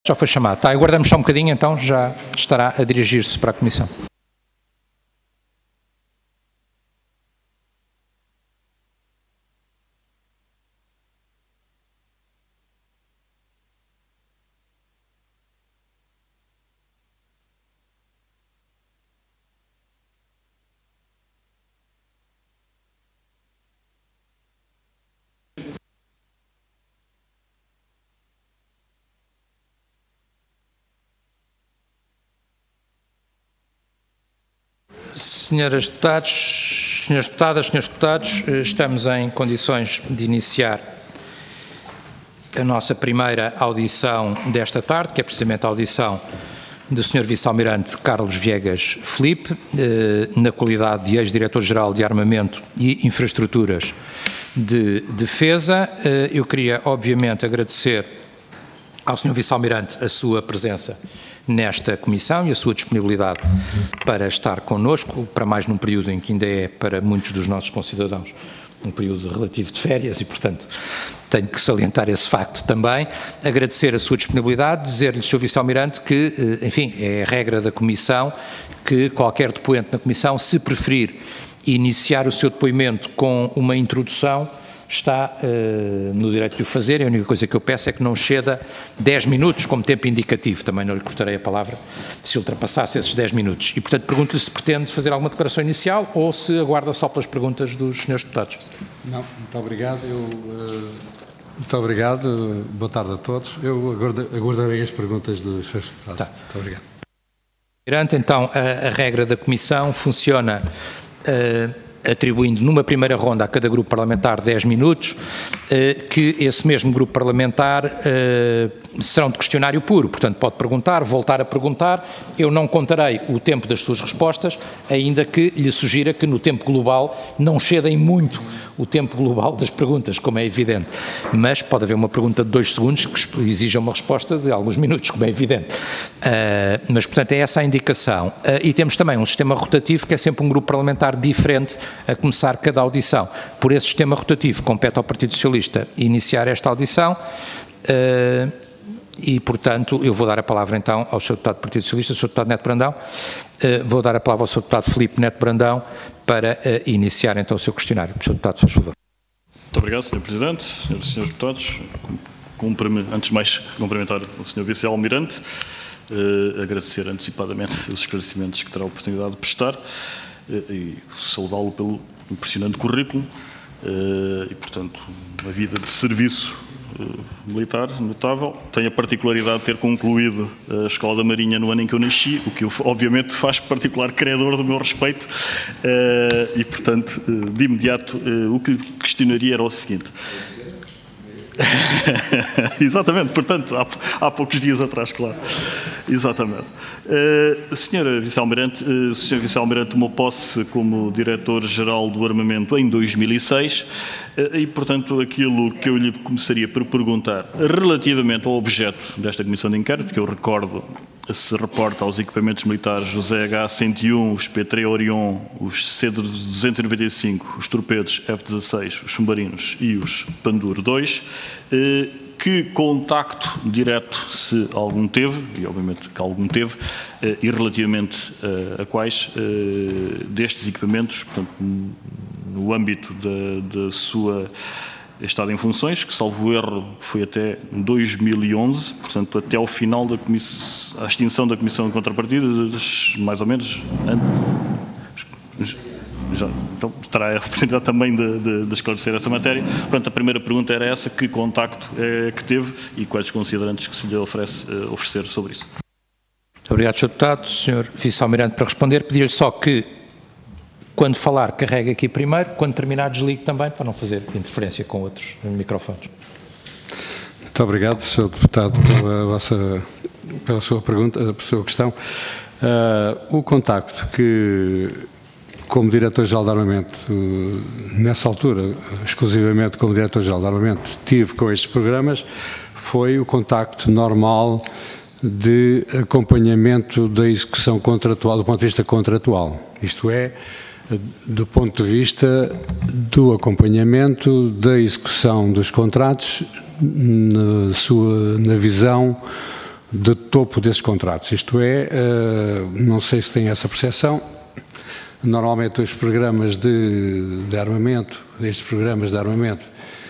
Já foi chamado. Tá, aguardamos só um bocadinho, então já estará a dirigir-se para a Comissão. Senhoras deputados, senhores deputadas, senhores deputados, estamos em condições de iniciar a nossa primeira audição desta tarde, que é precisamente a audição do Sr. Vice-Almirante Carlos Viegas Filipe, na qualidade de ex-diretor-geral de Armamento e Infraestruturas de Defesa. Eu queria, obviamente, agradecer ao Sr. Vice-Almirante a sua presença nesta comissão e a sua disponibilidade para estar connosco, para mais num período em que ainda é, para muitos dos nossos concidadãos, um período relativo de férias e, portanto, tenho que salientar esse facto também. Agradecer a sua disponibilidade, dizer-lhe, Sr. Vice-Almirante, que, enfim, é a regra da Comissão que qualquer depoente na Comissão, se preferir iniciar o seu depoimento com uma introdução, está no direito de o fazer. A única coisa que eu peço é que não exceda 10 minutos como tempo indicativo. Também não lhe cortarei a palavra se ultrapassasse esses 10 minutos. E, portanto, pergunto-lhe se pretende fazer alguma declaração inicial ou se aguarda só pelas perguntas dos senhores deputados. Não, muito obrigado. Muito obrigado. Boa tarde a todos. Eu aguardarei as perguntas dos senhores deputados. Tá. Muito obrigado. Então, a regra da Comissão funciona atribuindo numa primeira ronda a cada grupo parlamentar 10 minutos, que esse mesmo grupo parlamentar serão de questionário puro, portanto pode perguntar, voltar a perguntar. Eu não contarei o tempo das suas respostas, ainda que lhe sugira que no tempo global não cedem muito o tempo global das perguntas, como é evidente, mas pode haver uma pergunta de 2 segundos que exija uma resposta de alguns minutos, como é evidente. Mas, portanto, é essa a indicação. E temos também um sistema rotativo, que é sempre um grupo parlamentar diferente a começar cada audição. Por esse sistema rotativo, compete ao Partido Socialista iniciar esta audição e, portanto, eu vou dar a palavra então ao Sr. Deputado do Partido Socialista, o Sr. Deputado Neto Brandão. Vou dar a palavra ao Sr. Deputado Filipe Neto Brandão para iniciar então o seu questionário. Sr. Deputado, faz favor. Muito obrigado, Sr. Presidente, Sras. e Srs. Deputados. Antes de mais, cumprimentar o Sr. Vice-Almirante, agradecer antecipadamente os esclarecimentos que terá a oportunidade de prestar e saudá-lo pelo impressionante currículo e, portanto, uma vida de serviço militar notável. Tenho a particularidade de ter concluído a Escola da Marinha no ano em que eu nasci, o que obviamente faz particular credor do meu respeito e, portanto, de imediato, o que lhe questionaria era o seguinte. Exatamente, portanto, há poucos dias atrás, claro. Exatamente. Sr. Vice-Almirante tomou posse como Diretor-Geral do Armamento em 2006 e, portanto, aquilo que eu lhe começaria por perguntar relativamente ao objeto desta Comissão de Inquérito, que eu recordo se reporta aos equipamentos militares os EH-101, os P-3 Orion, os C-295, os torpedos F-16, os submarinos e os Pandur 2, que contacto direto, se algum teve, e obviamente que algum teve, e relativamente a quais destes equipamentos, portanto, no âmbito da sua estado em funções, que, salvo erro, foi até 2011, portanto, até ao final da a extinção da Comissão de Contrapartidas, mais ou menos, então terá a oportunidade também de esclarecer essa matéria. Portanto, a primeira pergunta era essa: que contacto é que teve e quais os considerantes que se lhe oferecer sobre isso? Muito obrigado, Sr. Deputado. Sr. Vice-Almirante, para responder, pedir-lhe só que, quando falar, carregue aqui primeiro, quando terminar, desligue também, para não fazer interferência com outros microfones. Muito obrigado, Sr. Deputado, pela sua pergunta, pela sua questão. O contacto que, como Diretor-Geral de Armamento, nessa altura, exclusivamente como Diretor-Geral de Armamento, tive com estes programas, foi o contacto normal de acompanhamento da execução contratual, do ponto de vista contratual. Isto é, do ponto de vista do acompanhamento da execução dos contratos na visão de topo desses contratos. Isto é, não sei se tem essa percepção, normalmente os programas de armamento, estes programas de armamento,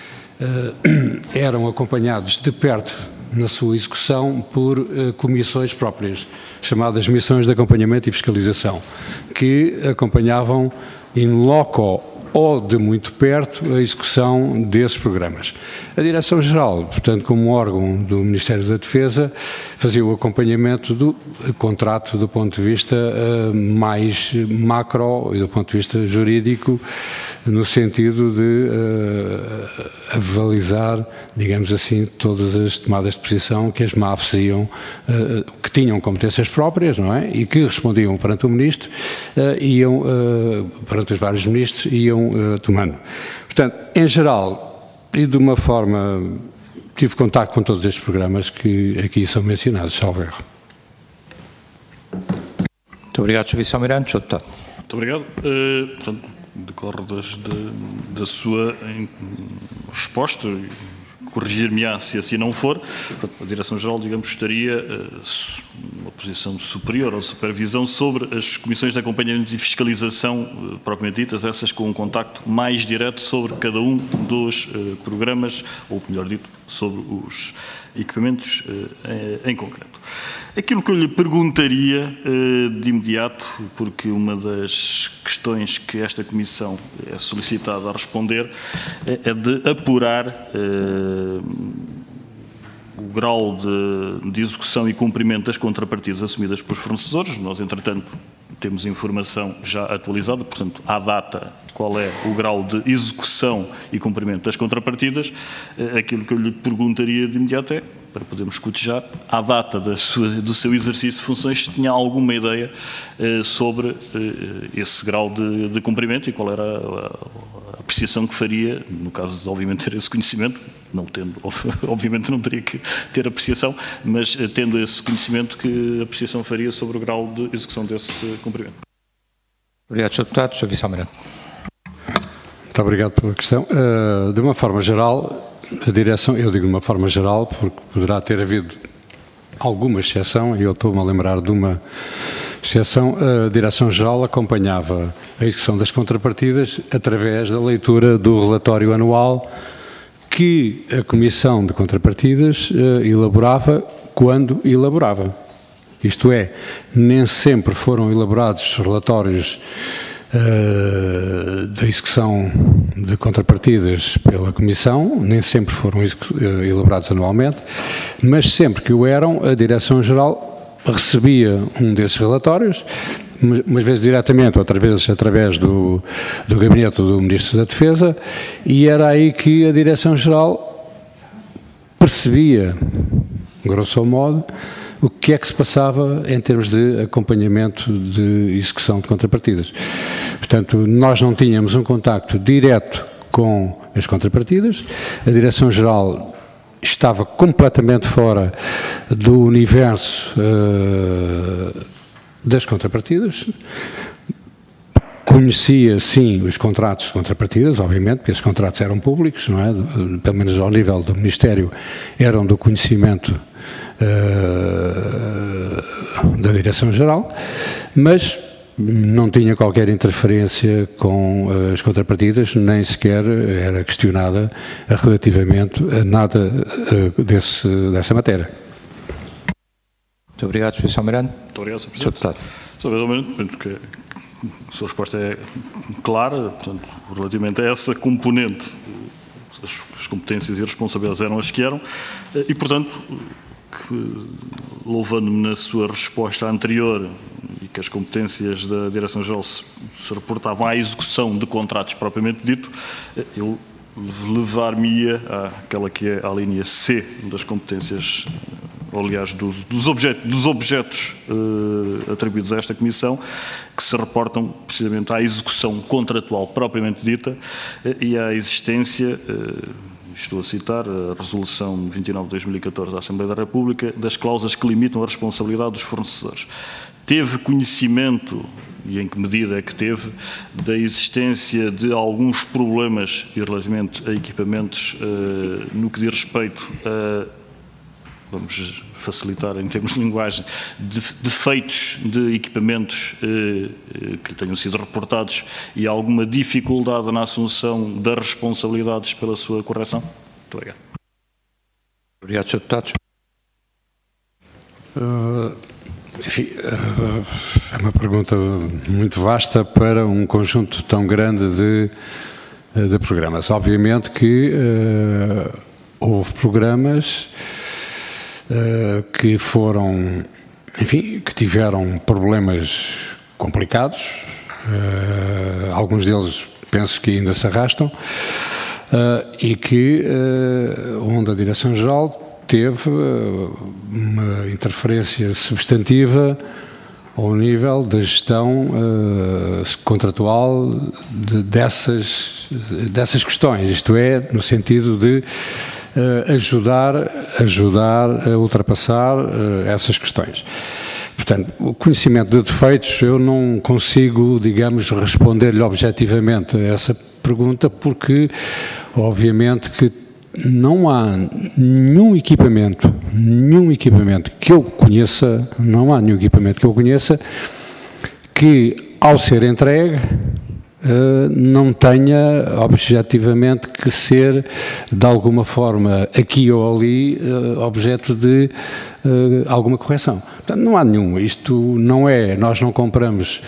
eram acompanhados de perto na sua execução por comissões próprias, chamadas missões de acompanhamento e fiscalização, que acompanhavam in loco ou de muito perto a execução desses programas. A Direção-Geral, portanto, como órgão do Ministério da Defesa, fazia o acompanhamento do contrato do ponto de vista mais macro e do ponto de vista jurídico, no sentido de avalizar, digamos assim, todas as tomadas de posição que as MAFs que tinham competências próprias, não é? E que respondiam perante o Ministro, perante os vários Ministros, iam tomando. Portanto, em geral, e de uma forma, tive contacto com todos estes programas que aqui são mencionados, salvo erro. Muito obrigado, Sr. Vice-Almirante. Sr. Deputado. Muito obrigado. Portanto, decorre da sua resposta, corrigir-me-á se assim não for. A Direção-Geral, digamos, estaria numa posição superior ou supervisão sobre as comissões de acompanhamento e fiscalização propriamente ditas, essas com um contacto mais direto sobre cada um dos programas, ou melhor dito, sobre os equipamentos em concreto. Aquilo que eu lhe perguntaria de imediato, porque uma das questões que esta Comissão é solicitada a responder é de apurar o grau de execução e cumprimento das contrapartidas assumidas pelos fornecedores. Nós, entretanto, temos informação já atualizada, portanto, à data, qual é o grau de execução e cumprimento das contrapartidas. Aquilo que eu lhe perguntaria de imediato é, para podermos cotejar, à data do seu exercício de funções, se tinha alguma ideia sobre esse grau de cumprimento e qual era a apreciação que faria, no caso de, obviamente, ter esse conhecimento, não tendo, obviamente não teria que ter apreciação, mas tendo esse conhecimento, que apreciação faria sobre o grau de execução desse cumprimento. Obrigado, Sr. Deputado. Sr. Vice-Almirante. Muito obrigado pela questão. De uma forma geral, a direção, eu digo de uma forma geral, porque poderá ter havido alguma exceção, e eu estou-me a lembrar de uma exceção, a Direção-Geral acompanhava a execução das contrapartidas através da leitura do relatório anual que a Comissão de Contrapartidas elaborava quando elaborava. Isto é, nem sempre foram elaborados relatórios da execução de contrapartidas pela Comissão, nem sempre foram elaborados anualmente, mas sempre que o eram, a Direção-Geral recebia um desses relatórios, umas vezes diretamente, outras vezes através do gabinete do Ministro da Defesa, e era aí que a Direção-Geral percebia, grosso modo, o que é que se passava em termos de acompanhamento de execução de contrapartidas. Portanto, nós não tínhamos um contacto direto com as contrapartidas, a Direção-Geral estava completamente fora do universo das contrapartidas, conhecia, sim, os contratos de contrapartidas, obviamente, porque esses contratos eram públicos, não é? Pelo menos ao nível do Ministério, eram do conhecimento da Direção-Geral, mas não tinha qualquer interferência com as contrapartidas, nem sequer era questionada relativamente a nada dessa matéria. Muito obrigado, Sr. Vice-Almirante. Muito obrigado, Sr. Sr. Presidente. Sr. Vice-Almirante, penso que a sua resposta é clara, portanto, relativamente a essa componente, as competências e responsabilidades eram as que eram, e, portanto, louvando-me na sua resposta anterior e que as competências da Direção-Geral se reportavam à execução de contratos propriamente dito, eu levar-me-ia àquela que é a linha C das competências, aliás, dos objetos atribuídos a esta Comissão, que se reportam precisamente à execução contratual propriamente dita e à existência, estou a citar, a Resolução 29 de 2014 da Assembleia da República, das cláusulas que limitam a responsabilidade dos fornecedores. Teve conhecimento, e em que medida é que teve, da existência de alguns problemas relativamente a equipamentos no que diz respeito a vamos facilitar em termos de linguagem, defeitos de equipamentos que lhe tenham sido reportados e alguma dificuldade na assunção das responsabilidades pela sua correção? Muito obrigado. Obrigado, Sr. Deputado. Enfim, é uma pergunta muito vasta para um conjunto tão grande de programas. Obviamente que houve programas que foram, enfim, que tiveram problemas complicados, alguns deles penso que ainda se arrastam, e que onde a Direção-Geral teve uma interferência substantiva ao nível da gestão contratual dessas questões, isto é, no sentido de ajudar a ultrapassar essas questões. Portanto, o conhecimento de defeitos, eu não consigo, digamos, responder-lhe objetivamente a essa pergunta, porque, obviamente, que não há nenhum equipamento que eu conheça, que, ao ser entregue, não tenha objetivamente que ser, de alguma forma, aqui ou ali, objeto de alguma correção. Portanto, não há nenhum. Isto não é, nós não compramos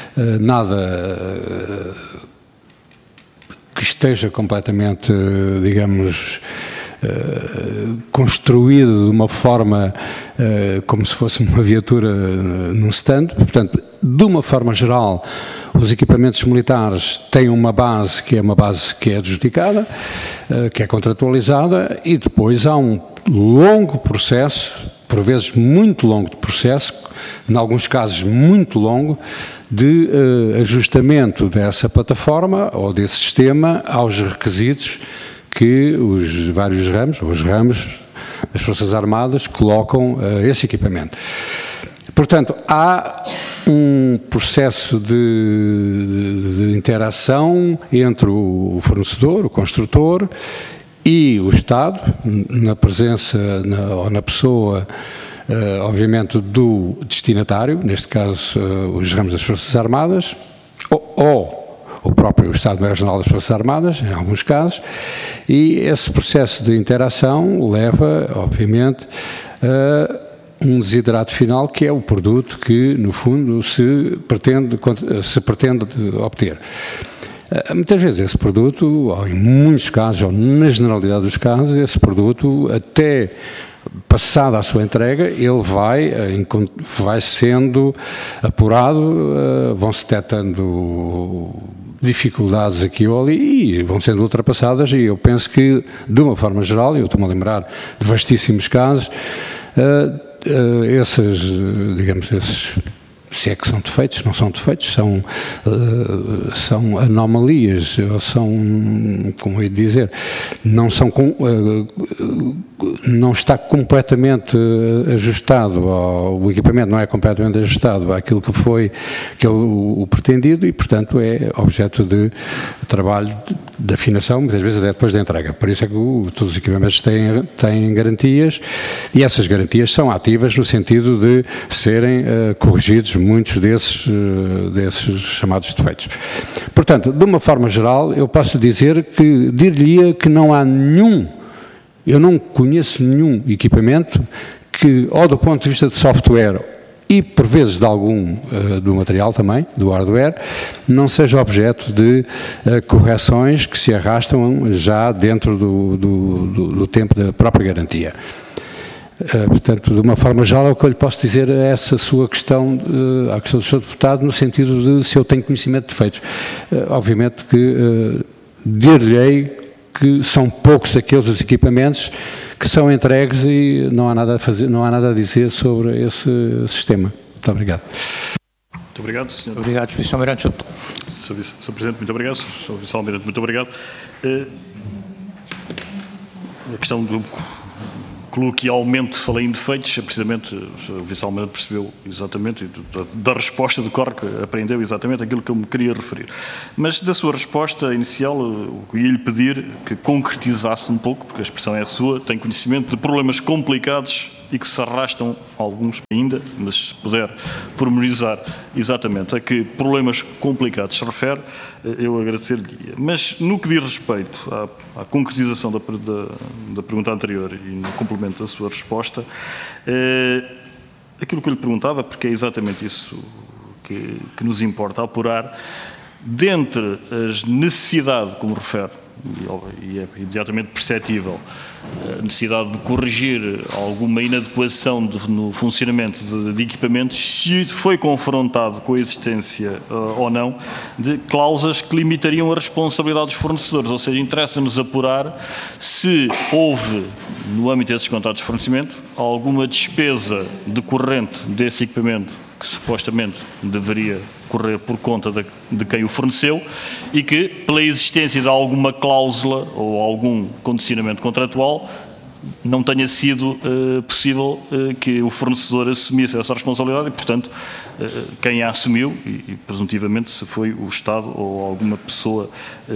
nada que esteja completamente, digamos, construído de uma forma como se fosse uma viatura num stand. Portanto, de uma forma geral, os equipamentos militares têm uma base que é adjudicada, que é contratualizada, e depois há um longo processo, por vezes muito longo de processo, em alguns casos muito longo, de ajustamento dessa plataforma ou desse sistema aos requisitos que os vários ramos, ou os ramos das Forças Armadas, colocam esse equipamento. Portanto, há um processo de interação entre o fornecedor, o construtor e o Estado, na presença ou na pessoa, obviamente, do destinatário, neste caso os ramos das Forças Armadas, ou o próprio Estado-Maior-General das Forças Armadas, em alguns casos, e esse processo de interação leva, obviamente, a um desiderato final, que é o produto que, no fundo, se pretende obter. Muitas vezes esse produto, ou em muitos casos, ou na generalidade dos casos, esse produto, até passada a sua entrega, ele vai sendo apurado, vão-se detectando dificuldades aqui ou ali e vão sendo ultrapassadas, e eu penso que, de uma forma geral, eu estou-me a lembrar de vastíssimos casos, esses, se é que são defeitos, não são defeitos, são anomalias, ou são, como eu ia dizer, não está completamente ajustado, o equipamento não é completamente ajustado àquilo que foi o pretendido, e, portanto, é objeto de trabalho de afinação, muitas vezes até depois da entrega. Por isso é que todos os equipamentos têm garantias, e essas garantias são ativas no sentido de serem corrigidos muitos desses chamados defeitos. Portanto, de uma forma geral, eu posso dir-lhe que não há eu não conheço nenhum equipamento que, ou do ponto de vista de software e, por vezes, de algum do material também, do hardware, não seja objeto de correções que se arrastam já dentro do tempo da própria garantia. Portanto, de uma forma geral, o que eu lhe posso dizer é essa sua questão, a questão do Sr. Deputado, no sentido de se eu tenho conhecimento de defeitos. Obviamente que dir-lhe-ei que são poucos aqueles os equipamentos que são entregues e não há nada a fazer, não há nada a dizer sobre esse sistema. Muito obrigado. Muito obrigado, Sr. Obrigado, Sr. Vice-Almirante. Sr. Presidente, muito obrigado. Sr. Vice-Almirante, muito obrigado. A questão do coloquialmente falei em defeitos, precisamente o Vice-Almirante percebeu exatamente, da resposta do CORC aprendeu exatamente aquilo que eu me queria referir. Mas da sua resposta inicial, eu ia-lhe pedir que concretizasse um pouco, porque a expressão é a sua, tem conhecimento de problemas complicados e que se arrastam alguns ainda, mas se puder pormenorizar exatamente a que problemas complicados se refere, eu agradecer-lhe. Mas no que diz respeito à concretização da pergunta anterior e no complemento da sua resposta, aquilo que eu lhe perguntava, porque é exatamente isso que nos importa apurar, dentre as necessidades, como refere, e é imediatamente perceptível, a necessidade de corrigir alguma inadequação no funcionamento de equipamentos, se foi confrontado com a existência ou não de cláusulas que limitariam a responsabilidade dos fornecedores, ou seja, interessa-nos apurar se houve, no âmbito desses contratos de fornecimento, alguma despesa decorrente desse equipamento que supostamente deveria correr por conta de quem o forneceu e que, pela existência de alguma cláusula ou algum condicionamento contratual, não tenha sido possível que o fornecedor assumisse essa responsabilidade e, portanto, quem a assumiu, e presuntivamente se foi o Estado ou alguma pessoa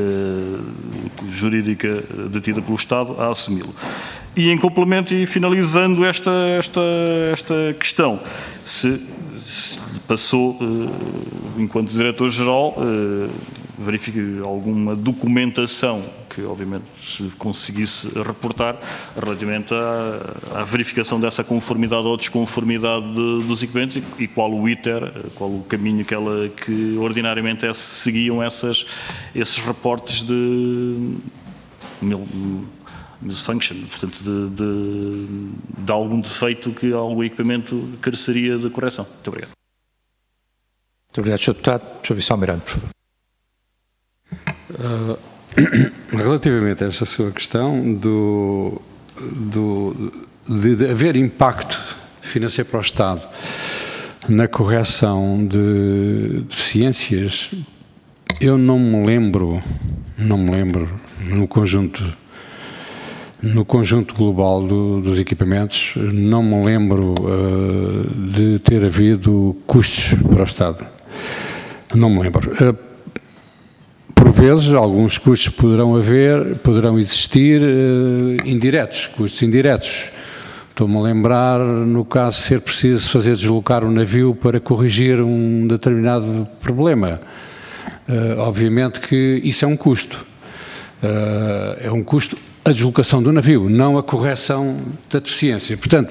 jurídica detida pelo Estado, a assumi-lo. E em complemento e finalizando esta questão, se passou, enquanto Diretor-Geral, verifique alguma documentação que, obviamente, se conseguisse reportar relativamente à verificação dessa conformidade ou desconformidade dos equipamentos e qual o ITER, qual o caminho que ordinariamente seguiam esses reportes de misfunction, portanto, de algum defeito que algum equipamento careceria de correção. Muito obrigado. Muito obrigado, Sr. Deputado. Sr. Vice-Almirante, por favor. Relativamente a esta sua questão de haver impacto financeiro para o Estado na correção de deficiências, eu não me lembro no conjunto global dos equipamentos, não me lembro de ter havido custos para o Estado. Não me lembro. Por vezes, alguns custos poderão existir custos indiretos. Estou-me a lembrar, no caso, ser preciso fazer deslocar o navio para corrigir um determinado problema. Obviamente que isso é um custo. É um custo a deslocação do navio, não a correção da deficiência. Portanto,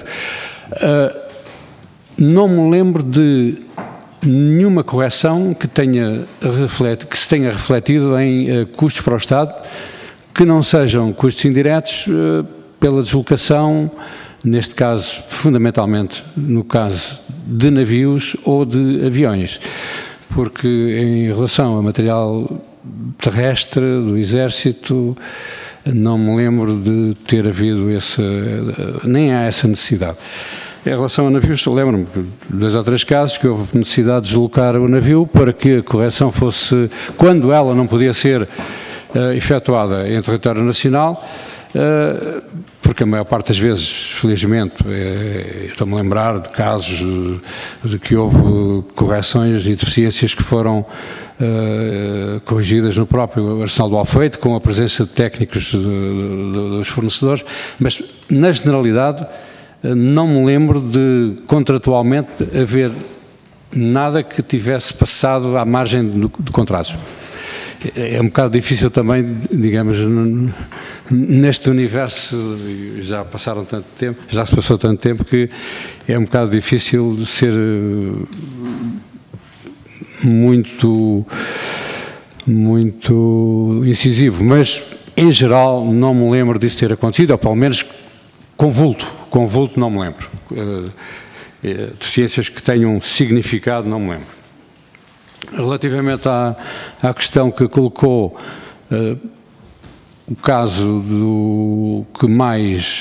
não me lembro de nenhuma correção que se tenha refletido em custos para o Estado, que não sejam custos indiretos pela deslocação, neste caso, fundamentalmente no caso de navios ou de aviões, porque em relação a material terrestre do Exército, não me lembro de ter havido nem há essa necessidade. Em relação a navios, lembro-me de 2 ou 3 casos que houve necessidade de deslocar o navio para que a correção fosse, quando ela não podia ser efetuada em território nacional, porque a maior parte das vezes, felizmente, estou-me a lembrar de casos de que houve correções e deficiências que foram corrigidas no próprio Arsenal do Alfeite, com a presença de técnicos dos fornecedores, mas, na generalidade, não me lembro de, contratualmente, haver nada que tivesse passado à margem de contratos. É um bocado difícil também, digamos, neste universo, já passaram tanto tempo, já se passou tanto tempo, que é um bocado difícil de ser muito incisivo, mas em geral não me lembro disso ter acontecido, ou pelo menos convulto não me lembro. Deficiências que tenham significado não me lembro. Relativamente à questão que colocou, o caso que mais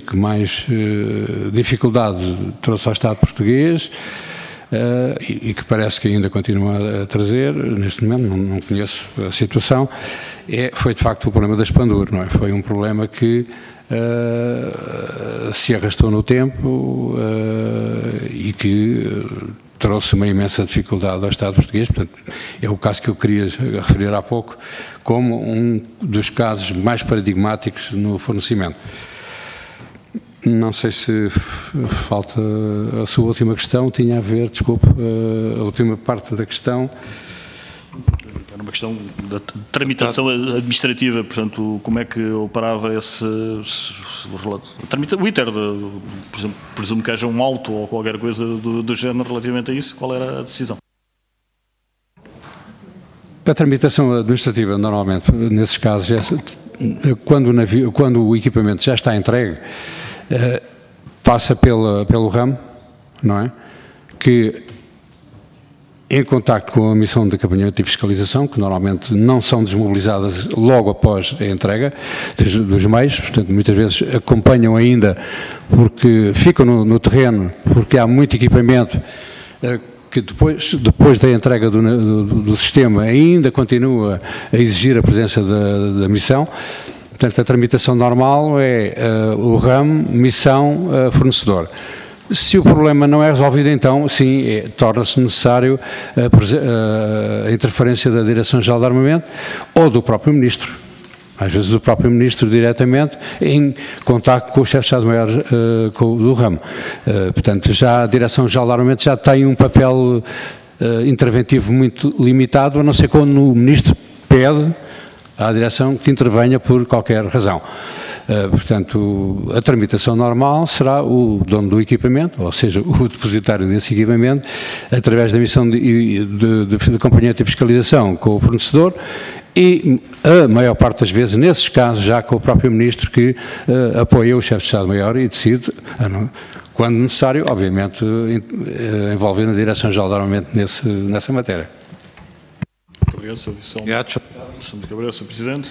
dificuldade trouxe ao Estado português, e que parece que ainda continua a trazer, neste momento, não conheço a situação, foi de facto o problema da Espandur, não é? Foi um problema que se arrastou no tempo e que trouxe uma imensa dificuldade ao Estado português. Portanto, é o caso que eu queria referir há pouco como um dos casos mais paradigmáticos no fornecimento. Não sei se falta a sua última questão, tinha a ver, desculpe, a última parte da questão. Era uma questão da tramitação administrativa, portanto, como é que operava esse relato? O ITER, por exemplo, presumo que haja um auto ou qualquer coisa do género relativamente a isso, qual era a decisão? A tramitação administrativa, normalmente, nesses casos, quando o equipamento já está entregue, passa pelo RAM, não é? Que, em contacto com a missão de acompanhamento e fiscalização, que normalmente não são desmobilizadas logo após a entrega dos meios, portanto, muitas vezes acompanham ainda porque ficam no terreno, porque há muito equipamento que depois da entrega do sistema ainda continua a exigir a presença da missão. Portanto, a tramitação normal é o RAM, missão, fornecedor. Se o problema não é resolvido, então, sim, torna-se necessário a interferência da Direção-Geral de Armamento ou do próprio Ministro. Às vezes o próprio Ministro diretamente em contacto com o chefe de Estado-Maior do RAM. Portanto, já a Direção-Geral de Armamento já tem um papel interventivo muito limitado, a não ser quando o Ministro pede à direção que intervenha por qualquer razão. Portanto, a tramitação normal será o dono do equipamento, ou seja, o depositário desse equipamento, através da missão de acompanhamento e fiscalização com o fornecedor e, a maior parte das vezes, nesses casos, já com o próprio Ministro que apoia o chefe de Estado-Maior e decide, quando necessário, obviamente, envolvendo a Direção-Geral de Armamento nessa matéria. Muito obrigado, Sr. Vice-Almirante. Sr. Gabriel, Sr. Presidente.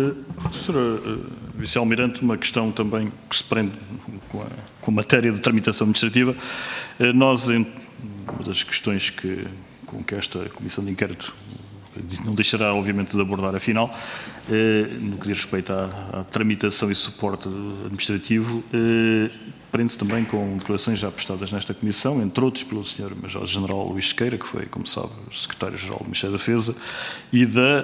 Sr. Vice-Almirante, uma questão também que se prende com a matéria de tramitação administrativa. Nós, uma das questões com que esta Comissão de Inquérito não deixará, obviamente, de abordar, afinal, no que diz respeito à tramitação e suporte administrativo, prende-se também com declarações já prestadas nesta Comissão, entre outros pelo Sr. Major-General Luís Sequeira, que foi, como sabe, Secretário-Geral do Ministério da Defesa, e da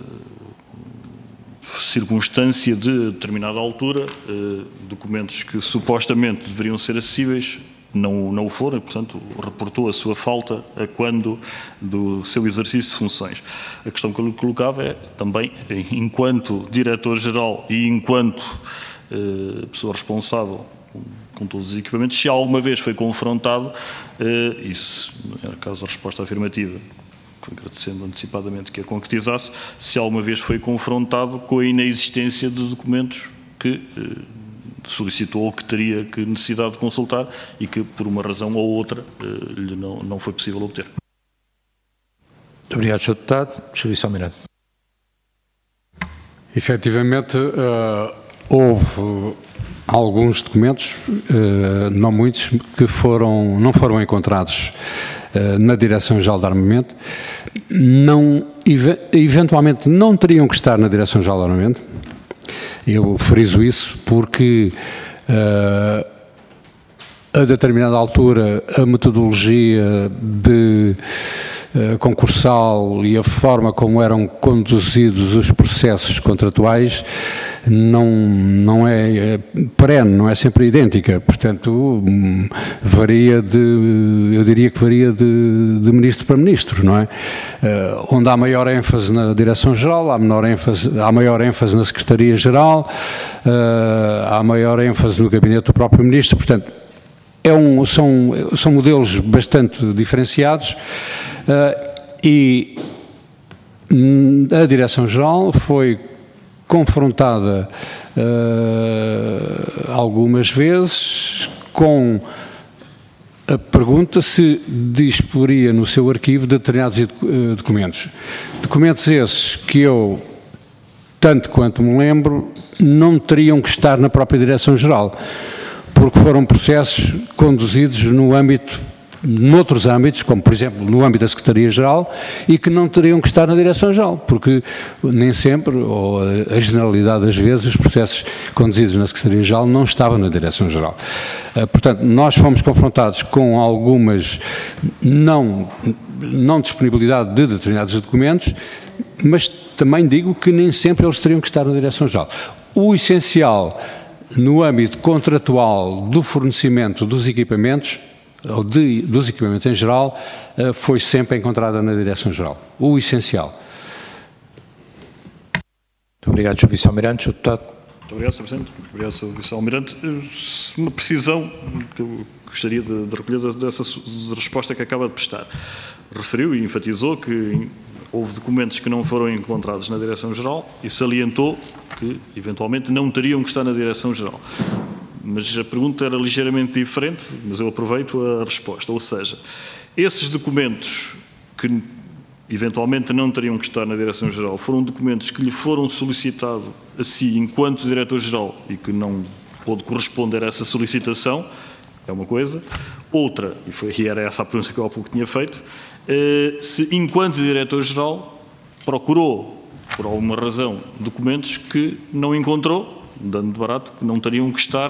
circunstância de determinada altura, documentos que supostamente deveriam ser acessíveis, não o foram, portanto, reportou a sua falta a quando do seu exercício de funções. A questão que eu lhe colocava é também, enquanto Diretor-Geral e enquanto pessoa responsável com todos os equipamentos, se alguma vez foi confrontado, e se, no caso da resposta afirmativa, agradecendo antecipadamente que a concretizasse, se alguma vez foi confrontado com a inexistência de documentos que solicitou ou que teria necessidade de consultar e que, por uma razão ou outra, lhe não foi possível obter. Muito obrigado, Sr. Deputado. Sr. Vice-Almirante. Efetivamente, houve alguns documentos, não muitos, que não foram encontrados na Direção-Geral de Armamento, eventualmente não teriam que estar na Direção-Geral de Armamento. Eu friso isso porque a determinada altura a metodologia concursal e a forma como eram conduzidos os processos contratuais não é perene, não é sempre idêntica, portanto varia eu diria que varia de ministro para ministro, não é? Onde há maior ênfase na Direção-Geral, há maior ênfase na Secretaria-Geral, há maior ênfase no gabinete do próprio ministro, portanto são modelos bastante diferenciados. E a Direção-Geral foi confrontada algumas vezes com a pergunta se disporia no seu arquivo de determinados documentos. Documentos esses que eu, tanto quanto me lembro, não teriam que estar na própria Direção-Geral, porque foram processos conduzidos no âmbito noutros âmbitos, como por exemplo no âmbito da Secretaria-Geral, e que não teriam que estar na Direção-Geral, porque nem sempre, ou a generalidade das vezes, os processos conduzidos na Secretaria-Geral não estavam na Direção-Geral. Portanto, nós fomos confrontados com algumas não disponibilidade de determinados documentos, mas também digo que nem sempre eles teriam que estar na Direção-Geral. O essencial no âmbito contratual do fornecimento dos equipamentos, ou dos equipamentos em geral, foi sempre encontrada na Direção-Geral. O essencial. Muito obrigado, Sr. Vice-Almirante. Sr. Deputado. Muito obrigado, Sr. Presidente. Muito obrigado, Sr. Vice-Almirante. Uma precisão que eu gostaria de recolher dessa resposta que acaba de prestar. Referiu e enfatizou que houve documentos que não foram encontrados na Direção-Geral e salientou que, eventualmente, não teriam que estar na Direção-Geral. Mas a pergunta era ligeiramente diferente, mas eu aproveito a resposta. Ou seja, esses documentos que eventualmente não teriam que estar na Direção-Geral foram documentos que lhe foram solicitados a si enquanto Diretor-Geral e que não pôde corresponder a essa solicitação, é uma coisa. Outra, e era essa a pergunta que eu há pouco tinha feito, se enquanto Diretor-Geral procurou, por alguma razão, documentos que não encontrou, dando de barato, que não teriam que estar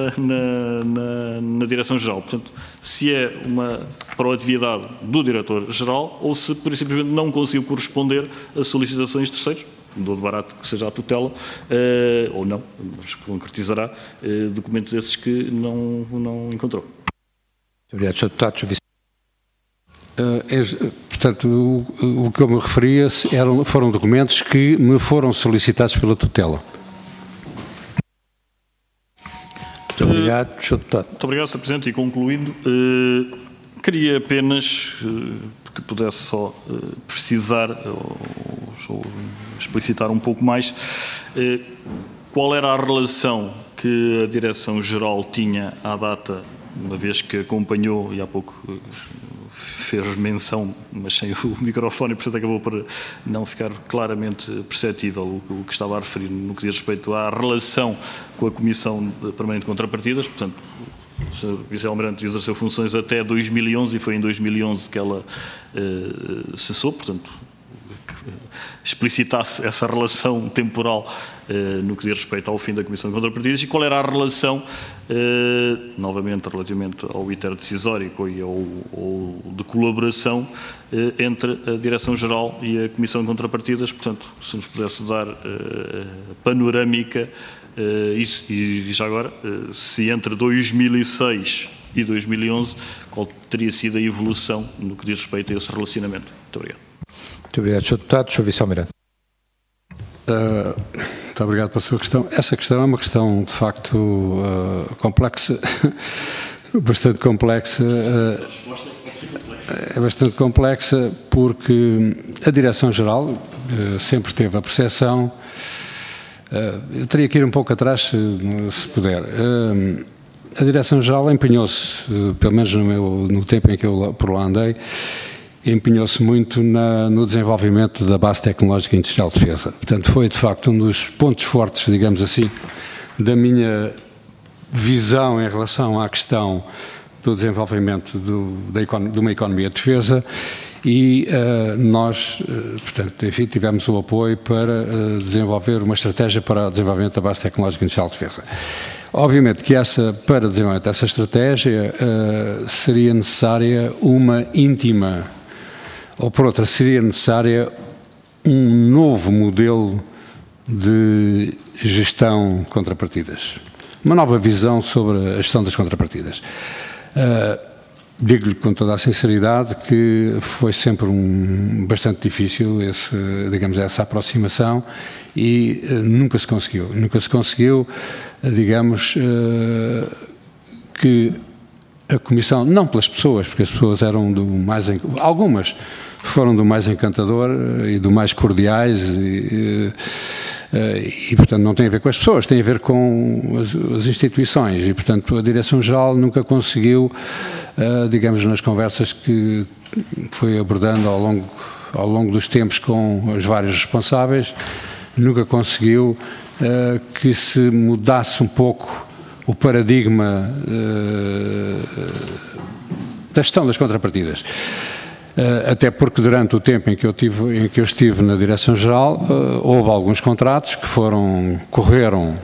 na Direção-Geral. Portanto, se é uma proatividade do Diretor-Geral ou se, por simplesmente, não conseguiu corresponder a solicitações de terceiros, dou de barato que seja a tutela, ou não, mas concretizará documentos esses que não encontrou. Muito obrigado, Sr. Deputado. Sr. Vice. Portanto, o que eu me referia foram documentos que me foram solicitados pela tutela. Muito obrigado, Sr. Deputado. Muito obrigado, Sr. Presidente. E concluindo, queria apenas que pudesse só precisar ou explicitar um pouco mais qual era a relação que a Direção-Geral tinha à data, uma vez que acompanhou, e há pouco fez menção, mas sem o microfone, e portanto acabou por não ficar claramente perceptível o que estava a referir no que diz respeito à relação com a Comissão Permanente de Contrapartidas. Portanto, o Sr. Vice-Almirante exerceu funções até 2011 e foi em 2011 que ela cessou, portanto, explicitasse essa relação temporal no que diz respeito ao fim da Comissão de Contrapartidas e qual era a relação, novamente relativamente ao interdecisório e ao de colaboração entre a Direção-Geral e a Comissão de Contrapartidas. Portanto, se nos pudesse dar panorâmica e já agora, se entre 2006 e 2011, qual teria sido a evolução no que diz respeito a esse relacionamento. Muito obrigado. Muito obrigado, Sr. Deputado. Sr. Vice-Almirante. Muito obrigado pela sua questão. Essa questão é uma questão, de facto, complexa, bastante complexa. É bastante complexa porque a Direção-Geral sempre teve a percepção, eu teria que ir um pouco atrás, se puder. A Direção-Geral empenhou-se, pelo menos no tempo em que eu por lá andei, empenhou-se muito no desenvolvimento da base tecnológica industrial de defesa. Portanto, foi de facto um dos pontos fortes, digamos assim, da minha visão em relação à questão do desenvolvimento de uma economia de defesa e nós, portanto, enfim, tivemos o apoio para desenvolver uma estratégia para o desenvolvimento da base tecnológica industrial de defesa. Obviamente que para o desenvolvimento dessa estratégia seria necessária uma íntima, ou por outra, seria necessária um novo modelo de gestão de contrapartidas. Uma nova visão sobre a gestão das contrapartidas. Digo-lhe com toda a sinceridade que foi sempre bastante difícil essa aproximação e nunca se conseguiu. Nunca se conseguiu, digamos, que a Comissão, não pelas pessoas, porque as pessoas eram algumas foram do mais encantador e do mais cordiais e, portanto, não tem a ver com as pessoas, tem a ver com as instituições e, portanto, a Direção-Geral nunca conseguiu, digamos, nas conversas que foi abordando ao longo dos tempos com os vários responsáveis, nunca conseguiu que se mudasse um pouco o paradigma gestão das contrapartidas. Até porque durante o tempo em que eu estive na Direção-Geral, houve alguns contratos que correram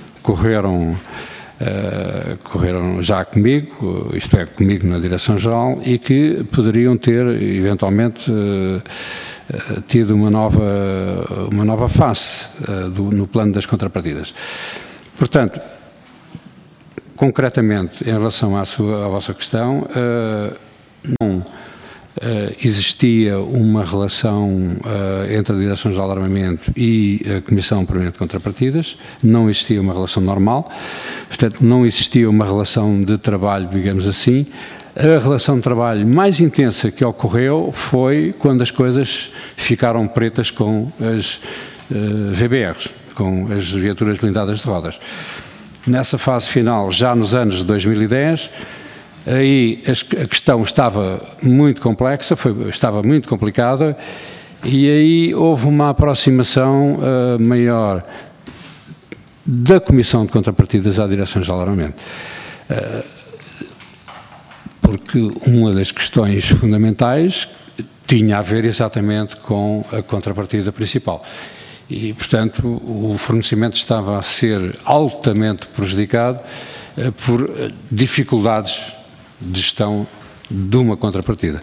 já comigo, isto é, comigo na Direção-Geral, e que poderiam ter, eventualmente, tido uma nova face no plano das contrapartidas. Portanto, concretamente, em relação à vossa questão, não existia uma relação entre a Direção-Geral de Armamento e a Comissão Permanente de Contrapartidas, não existia uma relação normal, portanto, não existia uma relação de trabalho, digamos assim. A relação de trabalho mais intensa que ocorreu foi quando as coisas ficaram pretas com as VBRs, com as viaturas blindadas de rodas. Nessa fase final, já nos anos de 2010, aí a questão estava muito complexa, estava muito complicada, e aí houve uma aproximação maior da Comissão de Contrapartidas à Direção-Geral de Armamento. Porque uma das questões fundamentais tinha a ver exatamente com a contrapartida principal. E, portanto, o fornecimento estava a ser altamente prejudicado por dificuldades de gestão de uma contrapartida.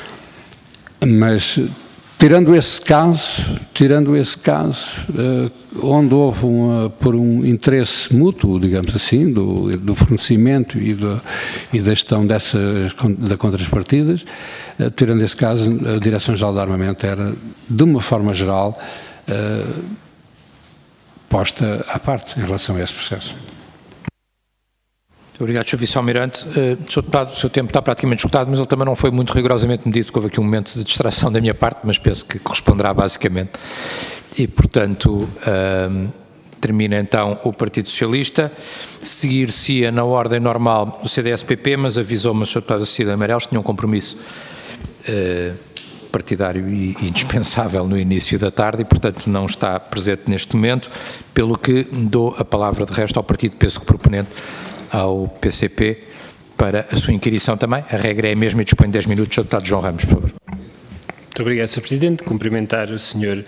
Mas, tirando esse caso, onde houve por um interesse mútuo, digamos assim, do fornecimento e da gestão da contrapartidas, tirando esse caso, a Direção-Geral de Armamento era, de uma forma geral, posta à parte em relação a esse processo. Muito obrigado, Sr. Vice-Almirante. Sr. Deputado, o seu tempo está praticamente esgotado, mas ele também não foi muito rigorosamente medido, porque houve aqui um momento de distração da minha parte, mas penso que corresponderá basicamente. E, portanto, termina então o Partido Socialista. Seguir-se-ia na ordem normal o CDS-PP, mas avisou-me o Sr. Deputado Cida Amarelos que tinha um compromisso partidário e indispensável no início da tarde e, portanto, não está presente neste momento, pelo que dou a palavra de resto ao partido, penso que proponente, ao PCP, para a sua inquirição também. A regra é a mesma e dispõe de 10 minutos. Sr. Deputado João Ramos, por favor. Muito obrigado, Sr. Presidente. Cumprimentar o Sr.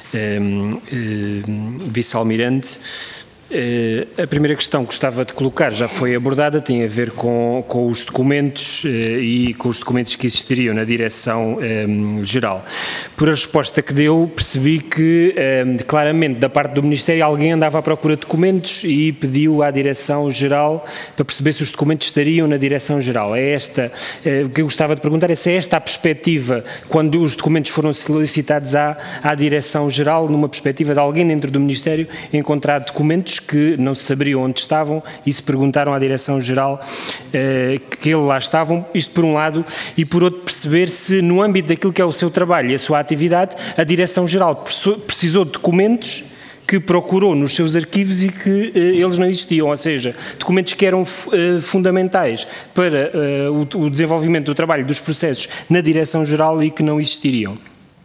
Vice-Almirante. A primeira questão que gostava de colocar já foi abordada, tem a ver com os documentos e com os documentos que existiriam na Direção-Geral. Por a resposta que deu, percebi que claramente da parte do Ministério alguém andava à procura de documentos e pediu à Direção-Geral para perceber se os documentos estariam na Direção-Geral. É esta, o que eu gostava de perguntar é se é esta a perspectiva, quando os documentos foram solicitados à Direção-Geral, numa perspectiva de alguém dentro do Ministério encontrar documentos que não se saberiam onde estavam e se perguntaram à Direção-Geral que ele lá estavam, isto por um lado, e por outro perceber se no âmbito daquilo que é o seu trabalho e a sua atividade, a Direção-Geral precisou de documentos que procurou nos seus arquivos e que eles não existiam, ou seja, documentos que eram fundamentais para o desenvolvimento do trabalho dos processos na Direção-Geral e que não existiriam.